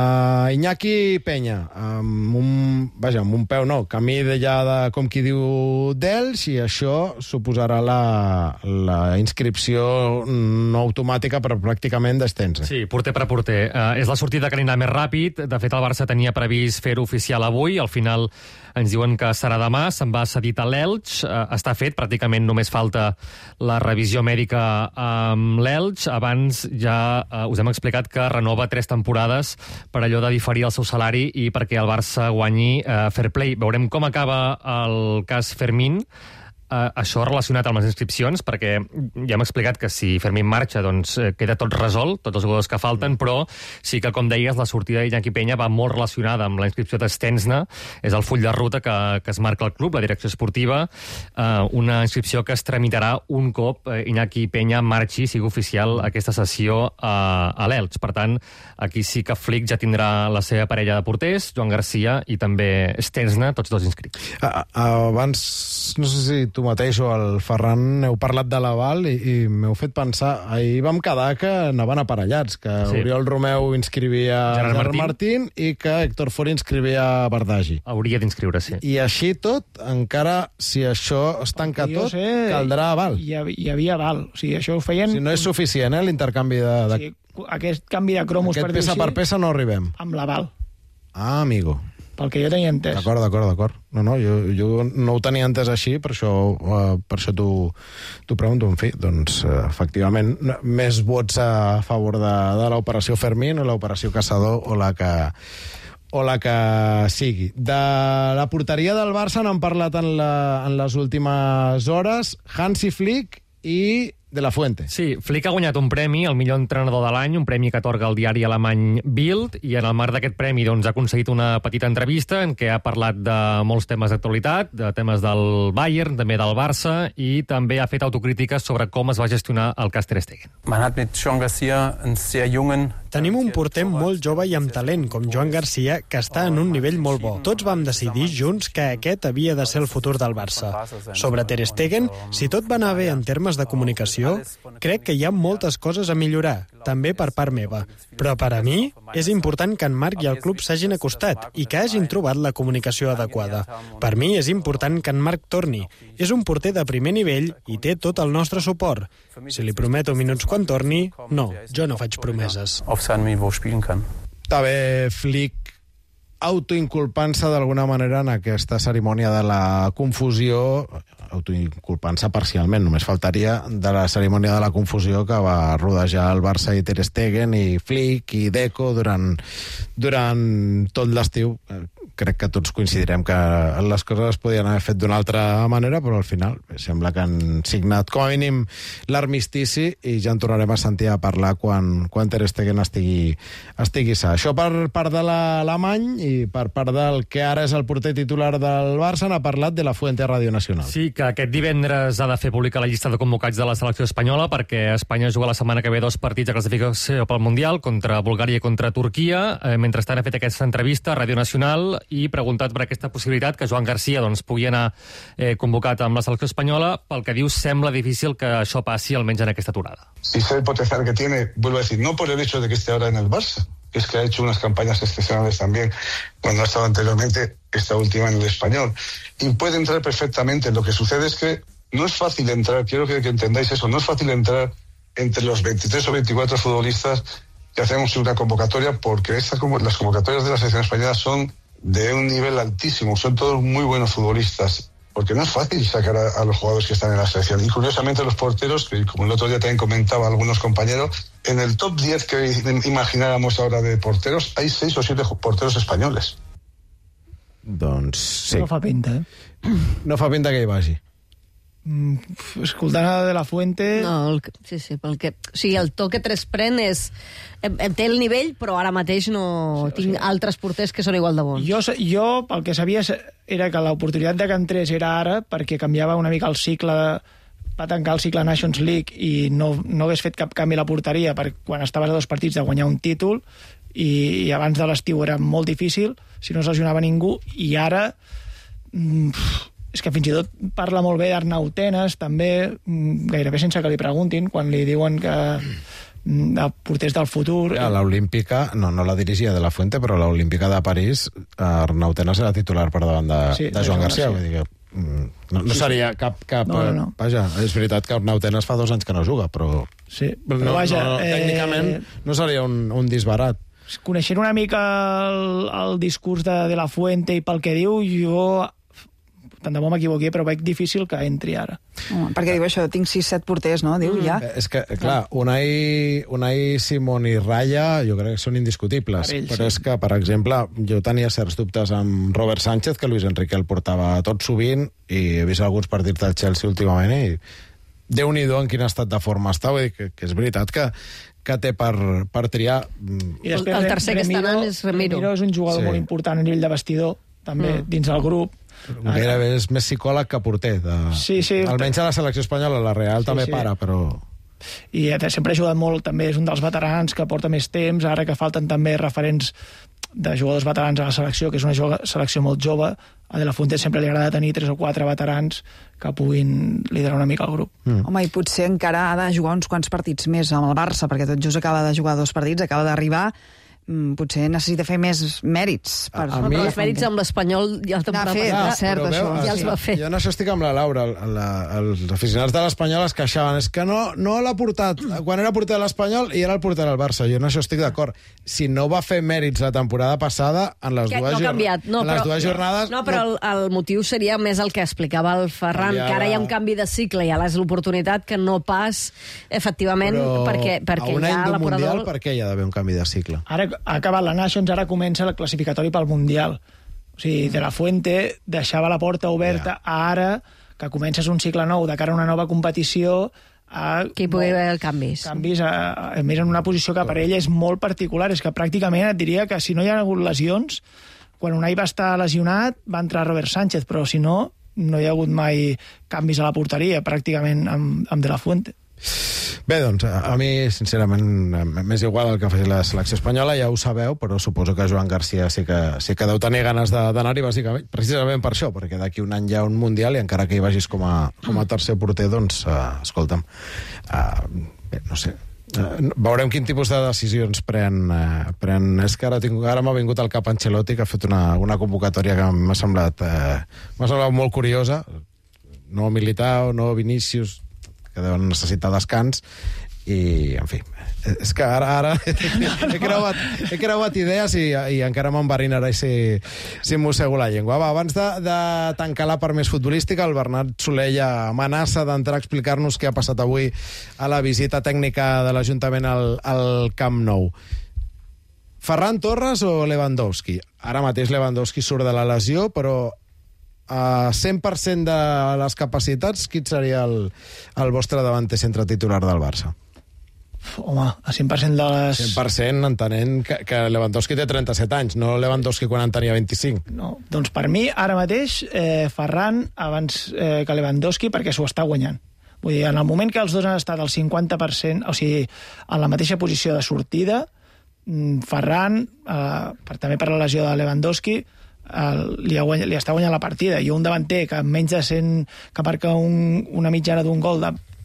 Iñaki Peña, amb un peu no, camí ja de, com qui diu, d'Elx, i això suposarà la inscripció no automàtica, però pràcticament d'Stensny. Sí, porter per porter. És la sortida que anirà més ràpid. De fet, el Barça tenia previst fer-ho oficial avui. Al final ens diuen que serà demà. Se'n va cedit a l'Elx. Està fet, pràcticament només falta la revisió mèdica amb l'Elx. Abans ja us hem explicat que renova 3 temporades per allò de diferir el seu salari i perquè el Barça guanyi fair play. Veurem com acaba el cas Fermín. Això relacionat amb les inscripcions, perquè ja hem explicat que si Fermín marxa, doncs queda tot resolt, tots els jugadors que falten, però sí que, com deies, la sortida d'Iñaki Peña va molt relacionada amb la inscripció d'Stensny. És el full de ruta que es marca el club, la direcció esportiva, una inscripció que es tramitarà un cop Iñaki Peña marxi, sigui oficial aquesta sessió a l'Elx. Per tant, aquí sí que Flick ja tindrà la seva parella de porters, Joan Garcia i també Stensny, tots dos inscrits. Abans, no sé si tu mateix o el Ferran heu parlat de l'aval i m'heu fet pensar, ahir vam quedar que anaven aparellats, que sí. Oriol Romeu inscrivia Gerard Martín i que Héctor Ford inscrivia Bardagi. Hauria d'inscriure, sí. I així tot, encara si això es tanca tot, caldrà aval. Hi havia aval. O sigui, això ho feien... Si no és suficient, l'intercanvi de... Sí, aquest canvi de cromos, per dir-ho així... Aquest peça per peça no arribem. Amb l'aval. Ah, amigo. Pel que jo tenia entès. D'acord. No, jo no ho tenia entès així, per això t'ho pregunto. En fi, doncs, efectivament, més vots a favor de l'operació Fermín o l'operació Caçador o la que sigui. De la porteria del Barça n'han parlat en les últimes hores. Hansi Flick i de la Fuente. Sí, Flick ha guanyat un premi, el millor entrenador de l'any, un premi que atorga el diari alemany Bild, i en el marc d'aquest premi doncs, ha aconseguit una petita entrevista en què ha parlat de molts temes d'actualitat, de temes del Bayern, també del Barça, i també ha fet autocrítiques sobre com es va gestionar el cas Ter Stegen. Tenim un porter molt jove i amb talent, com Joan Garcia, que està en un nivell molt bo. Tots vam decidir junts que aquest havia de ser el futur del Barça. Sobre Ter Stegen, si tot va anar bé en termes de comunicació, crec que hi ha moltes coses a millorar, també per part meva. Però per a mi és important que en Marc i el club s'hagin acostat i que hagin trobat la comunicació adequada. Per mi és important que en Marc torni. És un porter de primer nivell i té tot el nostre suport. Si li prometo minuts quan torni, no, jo no faig promeses. Està bé, Flick autoinculpant-se d'alguna manera en aquesta cerimònia de la confusió, autoinculpant-se parcialment, només faltaria, de la cerimònia de la confusió que va rodejar el Barça i Ter Stegen i Flick i Deco durant tot l'estiu. Crec que tots coincidirem que les coses es podien haver fet d'una altra manera, però al final sembla que han signat com a mínim l'armistici i ja en tornarem a sentir a parlar quan Ter Stegen estigui sa. Això per part de l'alemany, i per part del que ara és el porter titular del Barça n'ha parlat de la Fuente a Ràdio Nacional. Sí, que aquest divendres ha de fer pública la llista de convocats de la selecció espanyola perquè Espanya juga la setmana que ve 2 partits de classificació pel Mundial contra Bulgària i contra Turquia. Mentrestant ha fet aquesta entrevista a Ràdio Nacional i preguntat per aquesta possibilitat que Joan Garcia pugui anar convocat amb la selecció espanyola. Pel que diu, sembla difícil que això passi, almenys en aquesta aturada. Y sé el potencial que tiene, vuelvo a decir, no por el hecho de que esté ahora en el Barça, es que ha hecho unas campañas excepcionales también cuando ha estado anteriormente, esta última en el Español. Y puede entrar perfectamente. Lo que sucede es que no es fácil entrar, quiero que entendáis eso, no es fácil entrar entre los 23 o 24 futbolistas que hacemos en una convocatoria, porque las convocatorias de la selección española son de un nivel altísimo, son todos muy buenos futbolistas, porque no es fácil sacar a los jugadores que están en la selección. Y curiosamente los porteros, que como el otro día también comentaba algunos compañeros, en el top 10 que imagináramos ahora de porteros, hay 6 o 7 porteros españoles. Doncs sí. No fa pinta, No fa pinta que hi vagi. Escoltant De La Fuente... No, sí, perquè... O sigui, el to que Tres pren és... Té el nivell, però ara mateix no tinc altres porters que són igual de bons. Jo pel que sabia, era que l'oportunitat de que entrés era ara, perquè canviava una mica el cicle, va tancar el cicle Nations League i no hagués fet cap canvi a la porteria per quan estaves a 2 partits de guanyar un títol, i abans de l'estiu era molt difícil, si no es lesionava ningú, i ara... és que fins i tot parla molt bé d'Arnau Tenas, també, gairebé sense que li preguntin, quan li diuen que de porters del futur... A l'Olímpica, no la dirigia De La Fuente, però a l'Olímpica de París, Arnau Tenas era titular per davant de Joan Garcia. Vull dir que no seria cap... No. Vaja, és veritat que Arnau Tenas fa 2 anys que no juga, però... Sí, però vaja... Tècnicament no seria un disbarat. Coneixent una mica el discurs de La Fuente i pel que diu, jo... tant de bo m'equivoqué, però veig difícil que entri ara. Perquè diu això, tinc 6-7 porters, no? Diu, ja. És que, clar, Unai Simón i Raya jo crec que són indiscutibles, però és que, per exemple, jo tenia certs dubtes amb Robert Sánchez, que Luis Enrique el portava tot sovint, i he vist alguns partits del Chelsea últimament, i Déu-n'hi-do en quin estat de forma està. Vull dir que és veritat que té per triar. I després, el tercer que està anant és Ramiro. Ramiro és un jugador molt important a nivell de vestidor, també, dins del grup. Gairebé és més psicòleg que porter. Sí. Almenys a la selecció espanyola, la Real també para, però... I sempre ha ajudat molt, també és un dels veterans que porta més temps, ara que falten també referents de jugadors veterans a la selecció, que és una selecció molt jove. A De La Fuente sempre li agrada tenir 3 o 4 veterans que puguin liderar una mica el grup. Home, i potser encara ha de jugar uns quants partits més amb el Barça, perquè tot just acaba de jugar 2 partits, acaba d'arribar, potser necessita fer més mèrits. Però els mèrits amb l'Espanyol ja el temporada passada. Cert, això. Ja els va fer. Jo en això estic amb la Laura. Els aficionats de l'Espanyol es queixaven. És que no l'ha portat quan era porter de l'Espanyol i era el porter del Barça. Jo en això estic d'acord. Si no va fer mèrits la temporada passada, en les dues jornades... No, però el motiu seria més el que explicava el Ferran, que ara hi ha un canvi de cicle i ara és l'oportunitat que no pas, efectivament, perquè a un any d'un Mundial, per què hi ha d'haver un canvi de cicle? Ara ha acabat la Nations, ara comença el classificatori pel Mundial. O sigui, De La Fuente deixava la porta oberta a ara, que comences un cicle nou de cara a una nova competició, Que hi pugui haver canvis. Canvis, a més, en una posició que per ell és molt particular. És que pràcticament et diria que si no hi ha hagut lesions, quan Unai va estar lesionat va entrar Robert Sánchez, però si no, no hi ha hagut mai canvis a la porteria, pràcticament amb De La Fuente. Bé, doncs, a mi, sincerament, m'és igual el que faci la selecció espanyola, ja ho sabeu, però suposo que Joan Garcia sí que deu tenir ganes d'anar-hi, bàsicament, precisament per això, perquè d'aquí un any hi ha un Mundial i encara que hi vagis com a tercer porter, doncs, escolta'm, bé, no sé, veurem quin tipus de decisions pren. És que ara m'ha vingut al cap Ancelotti, que ha fet una convocatòria que m'ha semblat molt curiosa, no Militao, no Vinícius, que deuen necessitar descans, i, en fi, és que ara he creuat idees i encara m'enverinaré si mossego la llengua. Va, abans de tancar la part més futbolística, el Bernat Soler ja amenaça d'entrar a explicar-nos què ha passat avui a la visita tècnica de l'Ajuntament al Camp Nou. Ferran Torres o Lewandowski? Ara mateix Lewandowski surt de la lesió, però a 100% de les capacitats, quin seria el vostre davanter centre titular del Barça? Home, a 100% de les... 100% entenent que Lewandowski té 37 anys, no Lewandowski quan en tenia 25. No, doncs per mi, ara mateix, Ferran abans que Lewandowski, perquè s'ho està guanyant. Vull dir, en el moment que els dos han estat al 50%, o sigui, en la mateixa posició de sortida, Ferran, també per la lesió de Lewandowski, li està guanyant la partida, i un davanter que menys de 100, que marca una mitjana d'un gol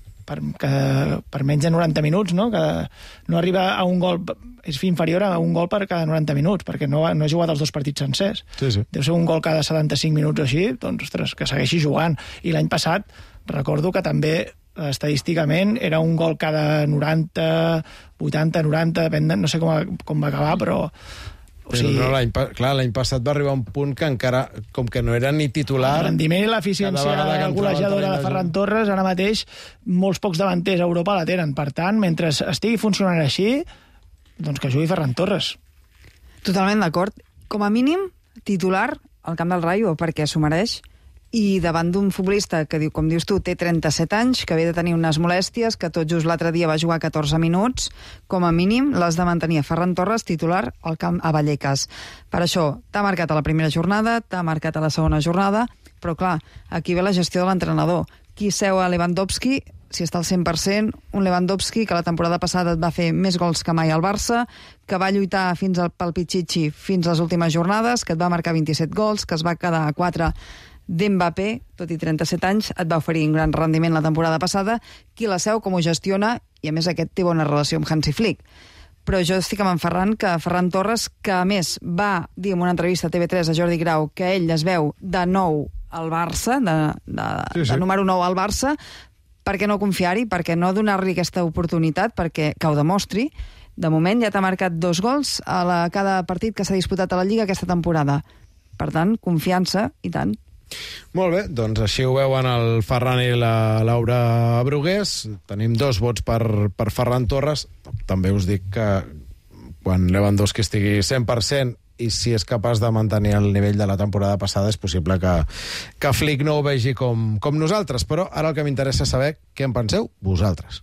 per menys de 90 minuts, no? Que no arriba a un gol, és inferior a un gol per cada 90 minuts, perquè no ha jugat els dos partits sencers. Sí. Deu ser un gol cada 75 minuts o així, doncs, ostres, que segueixi jugant. I l'any passat recordo que també estadísticament era un gol cada 90, 80, 90, depèn, no sé com va acabar, però... O sigui, no, l'any passat va arribar un punt que encara, com que no era ni titular... El rendiment i l'eficiència golejadora de Ferran Torres, ara mateix, molts pocs davanters a Europa la tenen. Per tant, mentre estigui funcionant així, doncs que jugui Ferran Torres. Totalment d'acord. Com a mínim, titular al Camp del Rayo, perquè s'ho mereix, i davant d'un futbolista que, com dius tu, té 37 anys, que ve de tenir unes molèsties, que tot just l'altre dia va jugar 14 minuts, com a mínim l'has de mantenir a Ferran Torres titular al camp a Vallecas. Per això, t'ha marcat a la primera jornada, t'ha marcat a la segona jornada, però clar, aquí ve la gestió de l'entrenador. Qui seu a Lewandowski, si està al 100%, un Lewandowski que la temporada passada et va fer més gols que mai al Barça, que va lluitar pel Pichichi fins a les últimes jornades, que et va marcar 27 gols, que es va quedar a 4 d'Mbappé, tot i 37 anys, et va oferir un gran rendiment la temporada passada, qui la seu, com ho gestiona, i a més aquest té bona relació amb Hansi Flick. Però jo estic amb en Ferran, que Ferran Torres, que a més va dir en una entrevista a TV3 a Jordi Grau que ell es veu de nou al Barça, de número 9 al Barça, per què no confiar-hi, per què no donar-li aquesta oportunitat, perquè que ho demostri. De moment ja t'ha marcat 2 gols a cada partit que s'ha disputat a la Lliga aquesta temporada. Per tant, confiança, i tant. Molt bé, doncs així ho veuen el Ferran i la Laura Brugués. Tenim 2 vots per Ferran Torres. També us dic que quan Lewandowski estigui 100% i si és capaç de mantenir el nivell de la temporada passada, és possible que Flick no ho vegi com nosaltres. Però ara el que m'interessa és saber què en penseu vosaltres.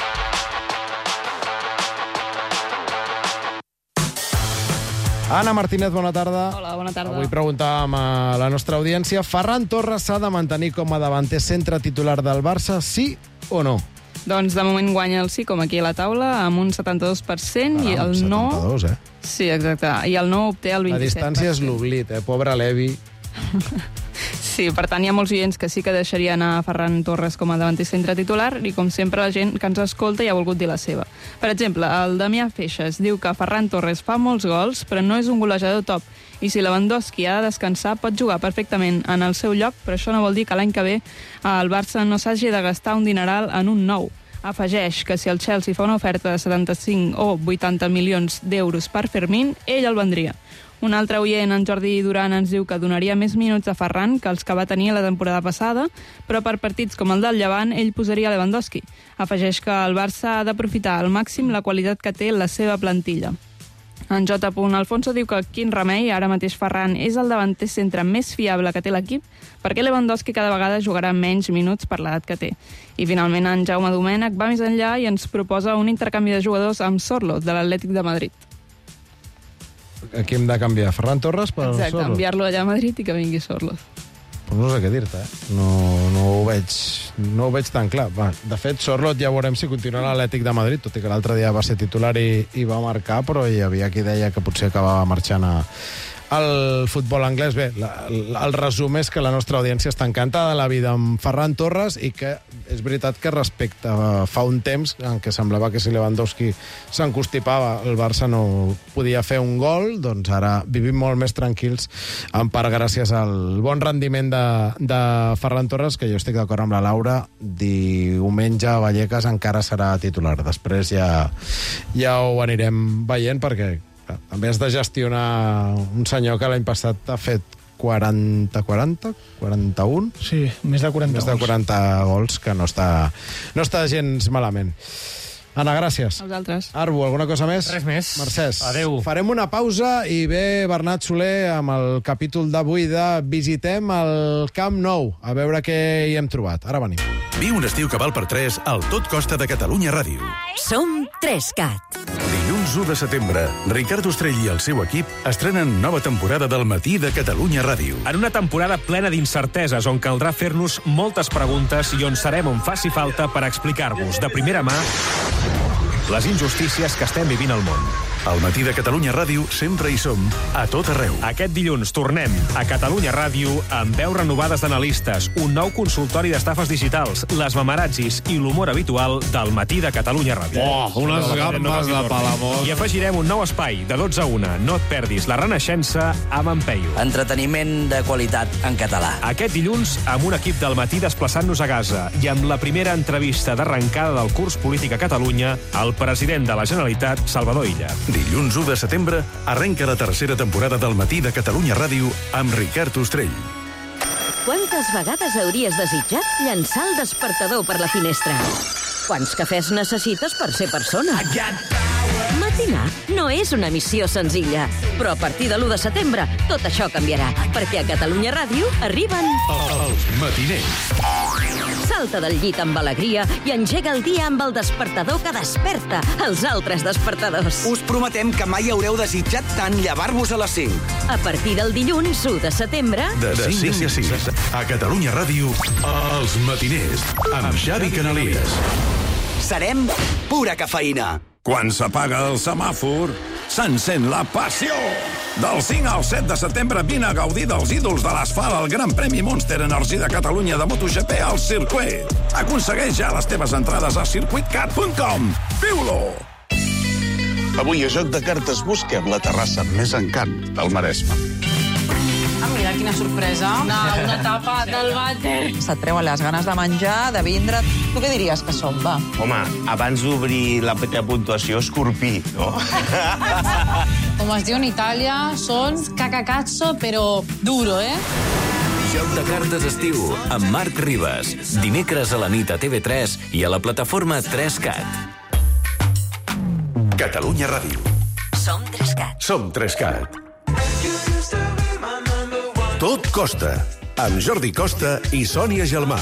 Anna Martínez, bona tarda. Hola, bona tarda. Avui preguntàvem a la nostra audiència, Ferran Torres s'ha de mantenir com a davanter centre titular del Barça, sí o no? Doncs de moment guanya el sí, com aquí a la taula, amb un 72%, i el no... 72, Sí, exacte. I el no obté el 27%. La distància és l'oblit, Pobre Levi. Sí, per tant, hi ha molts oients que sí que deixarien a Ferran Torres com a davanter centre titular, i com sempre la gent que ens escolta ja ha volgut dir la seva. Per exemple, el Damià Feixes diu que Ferran Torres fa molts gols, però no és un golejador top, i si Lewandowski ha de descansar pot jugar perfectament en el seu lloc, però això no vol dir que l'any que ve el Barça no s'hagi de gastar un dineral en un nou. Afegeix que si el Chelsea fa una oferta de 75 o 80 milions d'euros per Fermín, ell el vendria. Un altre oient, en Jordi Duran, ens diu que donaria més minuts a Ferran que els que va tenir la temporada passada, però per partits com el del Llevant, ell posaria Lewandowski. Afegeix que el Barça ha d'aprofitar al màxim la qualitat que té la seva plantilla. En J. Alfonso diu que quin remei, ara mateix Ferran és el davanter centre més fiable que té l'equip, perquè Lewandowski cada vegada jugarà menys minuts per l'edat que té. I finalment en Jaume Domènech va més enllà i ens proposa un intercanvi de jugadors amb Sorloth, de l'Atlètic de Madrid. Aquí hem de canviar Ferran Torres per Exacte, Sorloth. enviar-lo allà a Madrid i que vingui Sorloth. Pues no sé què dir-te, No ho veig tan clar. Va, de fet, Sorloth ja veurem si continua a l'Atlètic de Madrid, tot i que l'altre dia va ser titular i va marcar, però hi havia qui deia que potser acabava marxant al futbol anglès. Bé, el resum és que la nostra audiència està encantada de la vida amb Ferran Torres i que és veritat que respecte a fa un temps en què semblava que si Lewandowski s'encostipava el Barça no podia fer un gol, doncs ara vivim molt més tranquils, en part gràcies al bon rendiment de Ferran Torres, que jo estic d'acord amb la Laura, diumenge a Vallecas encara serà titular. Després ja ho anirem veient, perquè també has de gestionar un senyor que l'any passat ha fet 41? Sí, més de 40 Més de 40 gols, que no està gens malament. Anna, gràcies. A vosaltres. Arbu, alguna cosa més? Res més. Mercès. Adéu. Farem una pausa i ve Bernat Soler amb el capítol d'avui de Visitem el Camp Nou, a veure què hi hem trobat. Ara venim. Viu un estiu que val per 3 al Tot Costa de Catalunya Ràdio. Som 3CAT. Dilluns 1 de setembre, Ricard Ostrell i el seu equip estrenen nova temporada del Matí de Catalunya Ràdio. En una temporada plena d'incerteses on caldrà fer-nos moltes preguntes i on serem on faci falta per explicar-vos de primera mà les injustícies que estem vivint al món. Al Matí de Catalunya Ràdio sempre hi som, a tot arreu. Aquest dilluns tornem a Catalunya Ràdio amb veus renovades d'analistes, un nou consultori d'estafes digitals, les mamarazzis i l'humor habitual del Matí de Catalunya Ràdio. Unes gambes de Palamós. I afegirem un nou espai de 12 a 1. No et perdis la Renaixença amb en Peyu. Entreteniment de qualitat en català. Aquest dilluns, amb un equip del Matí desplaçant-nos a Gaza i amb la primera entrevista d'arrencada del curs polític a Catalunya, el president de la Generalitat, Salvador Illa. Dilluns 1 de setembre arrenca la tercera temporada del Matí de Catalunya Ràdio amb Ricard Ostrell. Quantes vegades hauries desitjat llançar el despertador per la finestra? Quants cafès necessites per ser persona? Matinar no és una missió senzilla, però a partir de l'1 de setembre tot això canviarà, perquè a Catalunya Ràdio arriben Els matiners. Salta del llit amb alegria i engega el dia amb el despertador que desperta els altres despertadors. Us prometem que mai haureu desitjat tant llevar-vos a les 5. A partir del dilluns 1 de setembre... De 5 a 6. A Catalunya Ràdio, Els matiners, amb Xavi Canalies. Serem pura cafeïna. Quan s'apaga el semàfor, s'encén la passió. Del 5 al 7 de setembre vine a gaudir dels ídols de l'asfalt al Gran Premi Monster Energy de Catalunya de MotoGP al circuit. Aconsegueix ja les teves entrades a circuitcat.com. Viu-lo! Avui a Joc de Cartes busquem la terrassa amb més encant del Maresme. Mira quina sorpresa. Una tapa del vàter. Se't treuen les ganes de menjar, de vindre... Tu què diries que som, va? Home, abans d'obrir la puntuació, escorpí, no? Com es diu en Itàlia, són cacacazzo, però duro, eh? Joc de cartes estiu amb Marc Ribas. Dimecres a la nit a TV3 i a la plataforma 3CAT. Catalunya Ràdio. Som 3CAT. Som 3CAT. Tot Costa, amb Jordi Costa i Sònia Gelmà.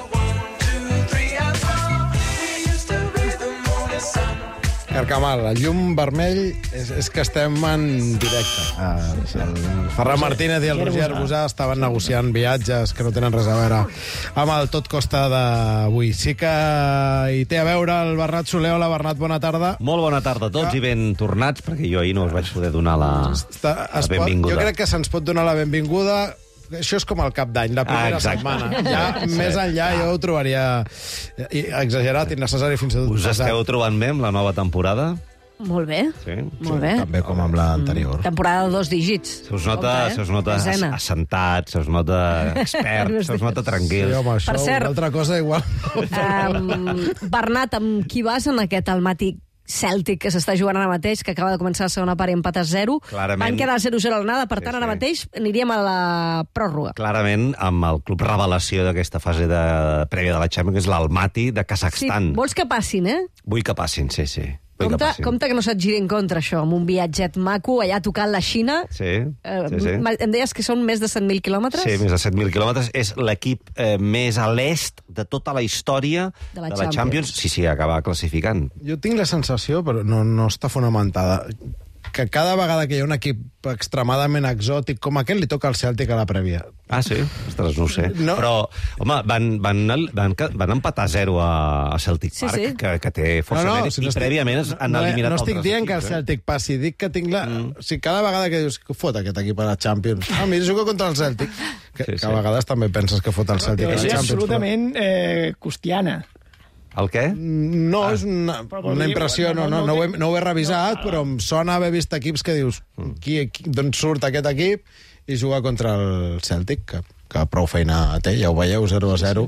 Carcamal, el llum vermell és que estem en directe. El Ferran Martínez i el Roger Arbusà estaven negociant viatges que no tenen res a veure amb el Tot Costa d'avui. Sí que hi té a veure el Bernat Soler. Hola, Bernat, bona tarda. Molt bona tarda a tots i ben tornats, perquè jo ahir no us vaig poder donar la benvinguda. Jo crec que se'ns pot donar la benvinguda. Això és com el cap d'any, la primera setmana. Ja més enllà jo ho trobaria exagerat, innecessari fins i tot. Us esteu trobant bé amb la nova temporada? Molt bé. Sí? Molt bé. També com amb l'anterior. Temporada de 2 dígits. Se us nota assentats, se us nota experts, se us nota tranquils. Sí, home, això, Per cert, una altra cosa igual. Bernat, amb qui vas en aquest al Matí Cèltic que s'està jugant ara mateix, que acaba de començar la segona part i empat a 0. Clarament. Van quedar 0-0 a l'anada, per tant, ara mateix aniríem a la pròrroga. Clarament, amb el club revelació d'aquesta fase prèvia de la Champions, que és l'Almaty de Kazakhstan. Sí, vols que passin, eh? Vull que passin, sí. Compte que no se't giri en contra, això, amb un viatget maco, allà tocant la Xina. Sí. Em deies que són més de 100.000 quilòmetres? Sí, més de 7.000 quilòmetres. És l'equip més a l'est de tota la història de la Champions. Sí, acaba classificant. Jo tinc la sensació, però no està fonamentada, que cada vegada que hi ha un equip extremadament exòtic com aquest, li toca al Celtic a la prèvia. Ah, sí? Ostres, no ho sé. No. Però, home, van empatar 0 a Celtic Park, que té força mèrit, i prèviament han eliminat altres equips. No estic dient que el Celtic passi, dic que tinc la... O sigui, cada vegada que dius que fot aquest equip a la Champions, mira, jugo contra el Celtic, que a vegades també penses que fot el Celtic a la Champions. És absolutament costiana. El què? No, és una impressió, no ho he revisat, però em sona haver vist equips que dius d'on surt aquest equip i jugar contra el Celtic, que prou feina té, ja ho veieu, 0-0.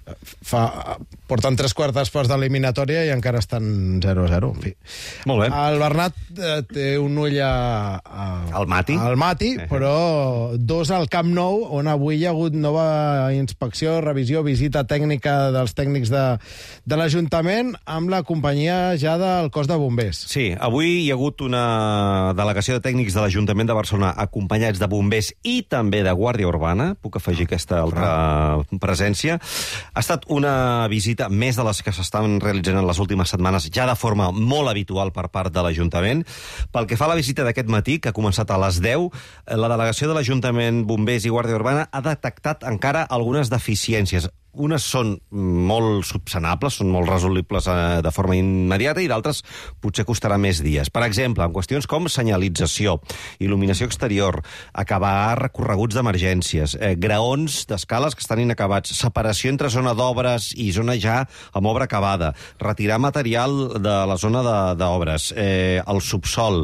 Porten 3 quarts parts d'eliminatòria i encara estan 0-0. En fi. Molt bé. El Bernat té un ull al Mati, però 2 al Camp Nou, on avui hi ha hagut nova inspecció, revisió, visita tècnica dels tècnics de l'Ajuntament amb la companyia ja del cos de bombers. Sí, avui hi ha hagut una delegació de tècnics de l'Ajuntament de Barcelona acompanyats de bombers i també de Guàrdia Urbana. Puc afegir aquesta altra presència. Ha estat una visita més de les que s'estan realitzant en les últimes setmanes, ja de forma molt habitual per part de l'Ajuntament. Pel que fa a la visita d'aquest matí, que ha començat a les 10, la delegació de l'Ajuntament, Bombers i Guàrdia Urbana ha detectat encara algunes deficiències. Unes són molt subsanables, són molt resolubles de forma immediata i d'altres potser costarà més dies. Per exemple, en qüestions com senyalització, il·luminació exterior, acabar recorreguts d'emergències, graons d'escales que estan inacabats, separació entre zona d'obres i zona ja amb obra acabada, retirar material de la zona d'obres, el subsol,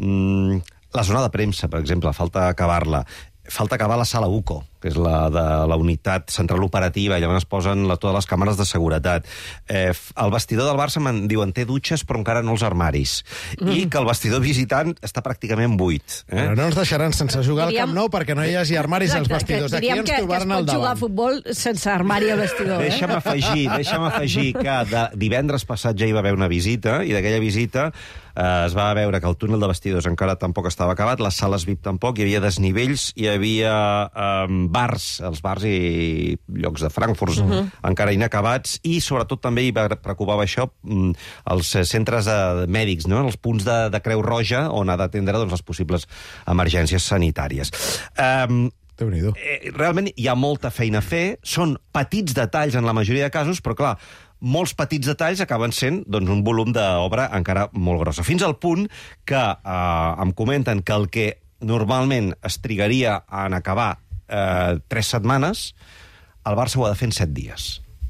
la zona de premsa, per exemple, falta acabar-la. Falta acabar la sala UCO, que és la de la unitat central operativa, i llavors es posen totes les càmeres de seguretat. El vestidor del Barça me'n diuen té dutxes, però encara no els armaris. I que el vestidor visitant està pràcticament buit. Però no ens deixaran sense jugar al Camp Nou perquè no hi hagi armaris als vestidors. Aquí ens trobaran al davant. Diríem que es pot jugar a futbol sense armari al vestidor. Deixa'm afegir que divendres passat ja hi va haver una visita, i d'aquella visita es va veure que el túnel de vestidors encara tampoc estava acabat, les sales VIP tampoc, hi havia desnivells, hi havia bars, els bars i llocs de Frankfurt encara inacabats, i sobretot també hi preocupava això, els centres mèdics, no? Els punts de Creu Roja on ha d'atendre les possibles emergències sanitàries. Realment hi ha molta feina a fer, són petits detalls en la majoria de casos, però clar, molts petits detalls acaben sent un volum d'obra encara molt grossa. Fins al punt que em comenten que el que normalment es trigaria en acabar 3 setmanes, el Barça ho ha de fer en 7 dies.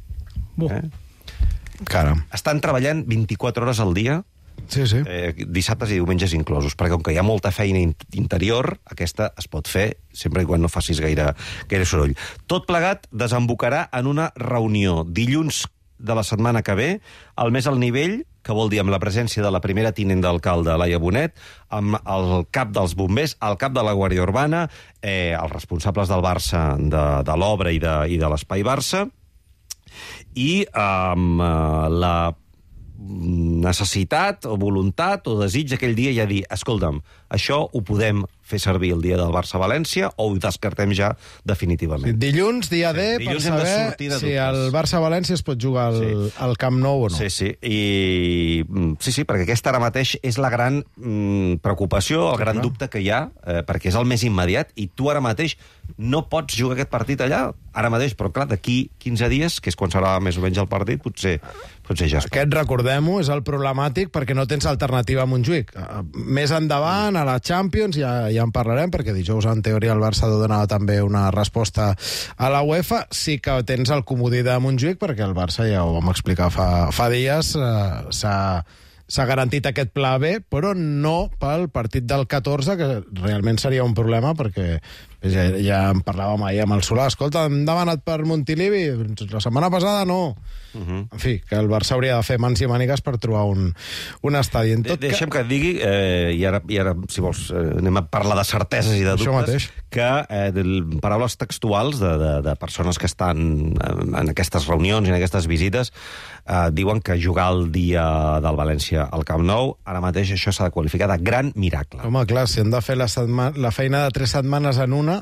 Caram. Estan treballant 24 hores al dia, dissabtes i diumenges inclosos, perquè com que hi ha molta feina interior, aquesta es pot fer sempre i quan no facis gaire soroll. Tot plegat desembocarà en una reunió dilluns de la setmana que ve, al més al nivell, que vol dir amb la presència de la primera tinent d'alcalde, Laia Bonet, amb el cap dels bombers, el cap de la Guàrdia Urbana, els responsables del Barça, de l'obra i de l'Espai Barça, i amb la necessitat o voluntat o desig aquell dia ja dir, escolta'm, això ho podem fer servir el dia del Barça-València o ho descartem ja definitivament. Dilluns, dia D, per saber si el Barça-València es pot jugar al Camp Nou o no. Sí, perquè aquesta ara mateix és la gran preocupació, el gran dubte que hi ha, perquè és el més immediat, i tu ara mateix no pots jugar aquest partit allà, ara mateix, però clar, d'aquí 15 dies, que és quan serà més o menys el partit, potser ja es pot. Aquest, recordem-ho, és el problemàtic perquè no tens alternativa a Montjuïc. Més endavant, a la Champions, ja en parlarem, perquè dijous, en teoria, el Barça donava també una resposta a la UEFA. Sí que tens el comodí de Montjuïc, perquè el Barça, ja ho vam explicar fa dies, s'ha garantit aquest pla B, però no pel partit del 14, que realment seria un problema, perquè Ja en parlàvem ahir amb el Solà. Escolta, hem demanat per Montilivi, la setmana passada no. En fi, que el Barça hauria de fer mans i mànigues per trobar un estadi. Deixa'm que et digui, i ara, si vols, anem a parlar de certeses i de dubtes, que paraules textuals de persones que estan en aquestes reunions i en aquestes visites diuen que jugar el dia del València al Camp Nou, ara mateix això s'ha de qualificar de gran miracle. Home, clar, si hem de fer la feina de 3 setmanes en una...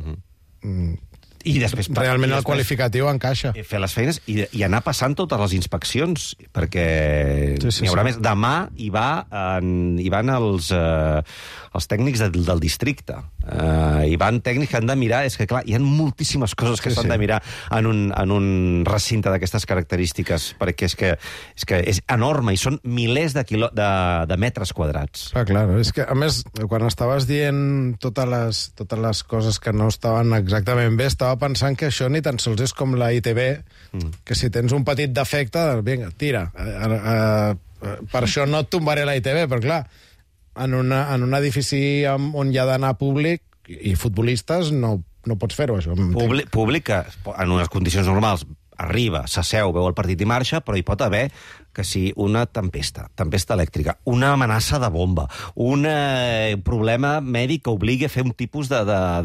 I després, realment el qualificatiu encaixa. Fer les feines i anar passant totes les inspeccions, perquè n'hi haurà més. Demà hi van els tècnics del districte. Hi van tècnics que han de mirar... És que, clar, hi ha moltíssimes coses que s'han de mirar en un recinte d'aquestes característiques, perquè és que és enorme i són milers de metres quadrats. Clar, és que, a més, quan estaves dient totes les coses que no estaven exactament bé, estava pensant que això ni tan sols és com la ITV, que si tens un petit defecte, vinga, tira. Per això no et tombaré la ITV, però clar, en un edifici on hi ha d'anar públic i futbolistes no pots fer-ho, això. Públic que, en unes condicions normals, arriba, s'asseu, veu el partit i marxa, però hi pot haver que si una tempesta elèctrica, una amenaça de bomba, un problema mèdic que obligui a fer un tipus de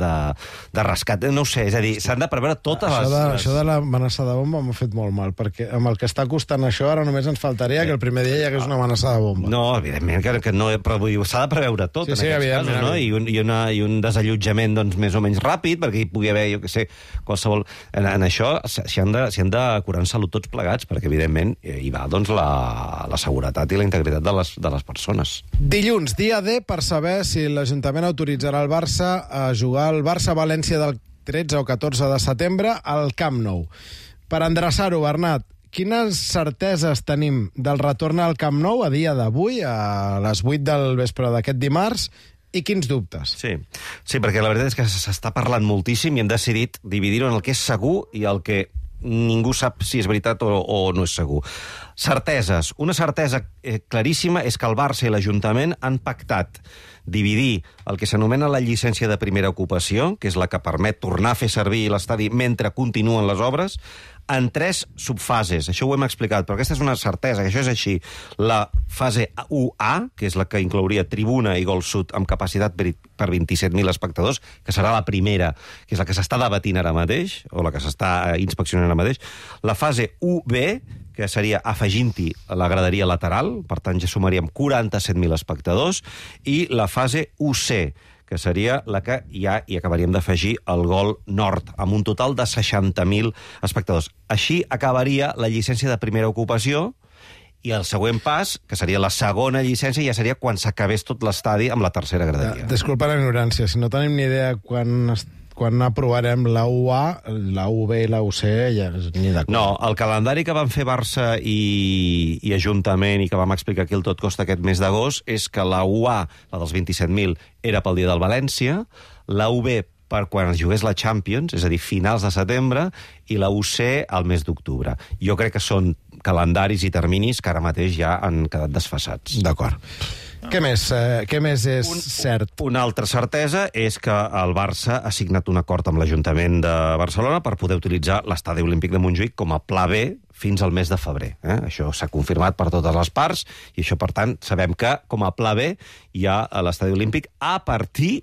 rescat, no ho sé, és a dir, s'han de preveure totes Això de l'amenaça de bomba m'ha fet molt mal, perquè amb el que està costant això ara només ens faltaria que el primer dia hi hagués una amenaça de bomba. No, evidentment que no, però s'ha de preveure tot, en aquests casos, no? I un desallotjament doncs, més o menys ràpid, perquè hi pugui haver, jo què sé, qualsevol... En això s'hi han de curar en salut tots plegats, perquè evidentment hi va doncs la seguretat i la integritat de les persones. Dilluns, dia D, per saber si l'Ajuntament autoritzarà el Barça a jugar al Barça-València del 13 o 14 de setembre al Camp Nou. Per endreçar-ho, Bernat, quines certeses tenim del retorn al Camp Nou a dia d'avui, a les 8 del vespre d'aquest dimarts, i quins dubtes? Sí, perquè la veritat és que s'està parlant moltíssim i hem decidit dividir-ho en el que és segur i el que ningú sap si és veritat o no és segur. Certeses. Una certesa claríssima és que el Barça i l'Ajuntament han pactat dividir el que s'anomena la llicència de primera ocupació, que és la que permet tornar a fer servir l'estadi mentre continuen les obres, en 3 subfases. Això ho hem explicat, però aquesta és una certesa, que això és així. La fase 1A, que és la que inclouria tribuna i gol sud amb capacitat per 27.000 espectadors, que serà la primera, que és la que s'està debatint ara mateix, o la que s'està inspeccionant ara mateix. La fase 1B, que seria afegint-hi la graderia lateral, per tant ja sumaríem 47.000 espectadors, i la fase 1C, que seria la que ja hi acabaríem d'afegir el gol nord, amb un total de 60.000 espectadors. Així acabaria la llicència de primera ocupació, i el següent pas, que seria la segona llicència, ja seria quan s'acabés tot l'estadi amb la tercera graderia. Disculpa la ignorància, si no tenim ni idea quan aprovarem la UA, la UB i la UC, ja ni d'acord. No, el calendari que van fer Barça i Ajuntament i que vam explicar aquí el Tot Costa aquest mes d'agost és que la UA, la dels 27.000, era pel dia del València, la UB per quan es jugués la Champions, és a dir, finals de setembre, i la UC al mes d'octubre. Jo crec que són calendaris i terminis que ara mateix ja han quedat desfasats. D'acord. Què més és cert? Una altra certesa és que el Barça ha signat un acord amb l'Ajuntament de Barcelona per poder utilitzar l'Estadi Olímpic de Montjuïc com a pla B fins al mes de febrer. Això s'ha confirmat per totes les parts i això, per tant, sabem que com a pla B hi ha l'Estadi Olímpic a partir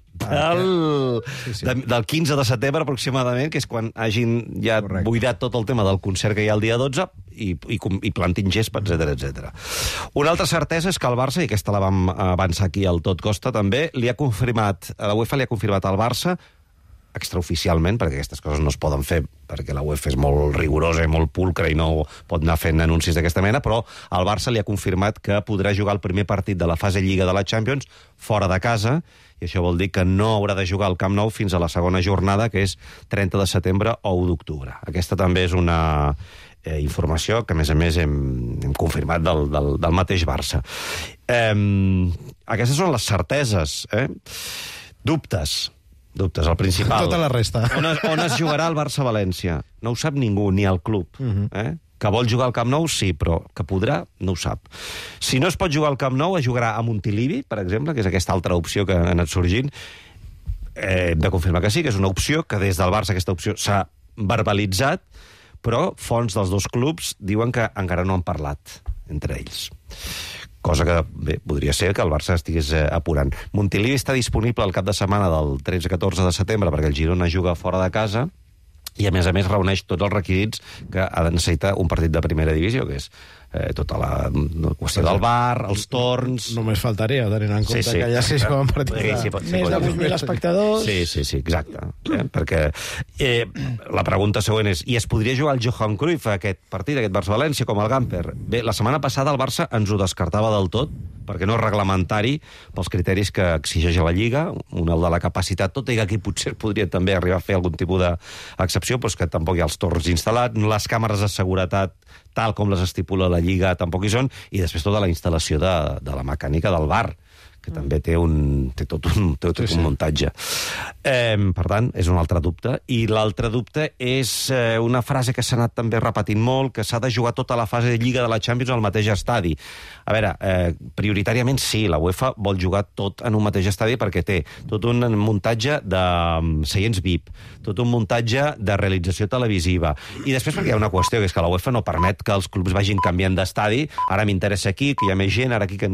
del 15 de setembre aproximadament, que és quan hagin ja buidat tot el tema del concert que hi ha el dia 12 i plantin gespa, etc. Una altra certesa és que el Barça, i aquesta la vam avançar aquí al Tot Costa també, la UEFA li ha confirmat al Barça extraoficialment, perquè aquestes coses no es poden fer perquè la UEFA és molt rigorosa i molt pulcra i no pot anar fent anuncis d'aquesta mena, però al Barça li ha confirmat que podrà jugar el primer partit de la fase Lliga de la Champions fora de casa, i això vol dir que no haurà de jugar al Camp Nou fins a la segona jornada, que és 30 de setembre o 1 d'octubre. Aquesta també és una informació que, a més, hem confirmat del mateix Barça. Aquestes són les certeses. Dubtes, el principal. Tota la resta. On es jugarà el Barça-València? No ho sap ningú, ni el club. Que vol jugar al Camp Nou, sí, però que podrà, no ho sap. Si no es pot jugar al Camp Nou, es jugarà a Montilivi, per exemple, que és aquesta altra opció que ha anat sorgint. hem de confirmar que sí, que és una opció, que des del Barça aquesta opció s'ha verbalitzat, però fonts dels dos clubs diuen que encara no han parlat entre ells. Cosa que, bé, podria ser que el Barça estigués apurant. Montilivi està disponible el cap de setmana del 13-14 de setembre perquè el Girona juga fora de casa i, a més, reuneix tots els requisits que ha de necessitar un partit de primera divisió, que és tota la qüestió del VAR, els torns... Només faltaria, tenint en compte que ja s'hi jugaven partits. Més de 8.000 espectadors... Sí, exacte. Perquè la pregunta següent és, i es podria jugar el Johan Cruyff a aquest partit, aquest Barça-València, com el Gamper? Bé, la setmana passada el Barça ens ho descartava del tot, perquè no és reglamentari pels criteris que exigeix la Lliga, un el de la capacitat, tot i que aquí potser podria també arribar a fer algun tipus d'excepció, però és que tampoc hi ha els torns instal·lats, les càmeres de seguretat, tal com les estipula la Lliga, tampoc hi són, i després tota la instal·lació de la mecànica del VAR, que també té tot un muntatge. Per tant, és un altre dubte. I l'altre dubte és una frase que s'ha anat també repetint molt, que s'ha de jugar tota la fase de Lliga de la Champions al mateix estadi. A veure, prioritàriament sí, la UEFA vol jugar tot en un mateix estadi perquè té tot un muntatge de seients VIP, tot un muntatge de realització televisiva. I després perquè hi ha una qüestió, que és que la UEFA no permet que els clubs vagin canviant d'estadi. Ara m'interessa aquí, que hi ha més gent, ara aquí que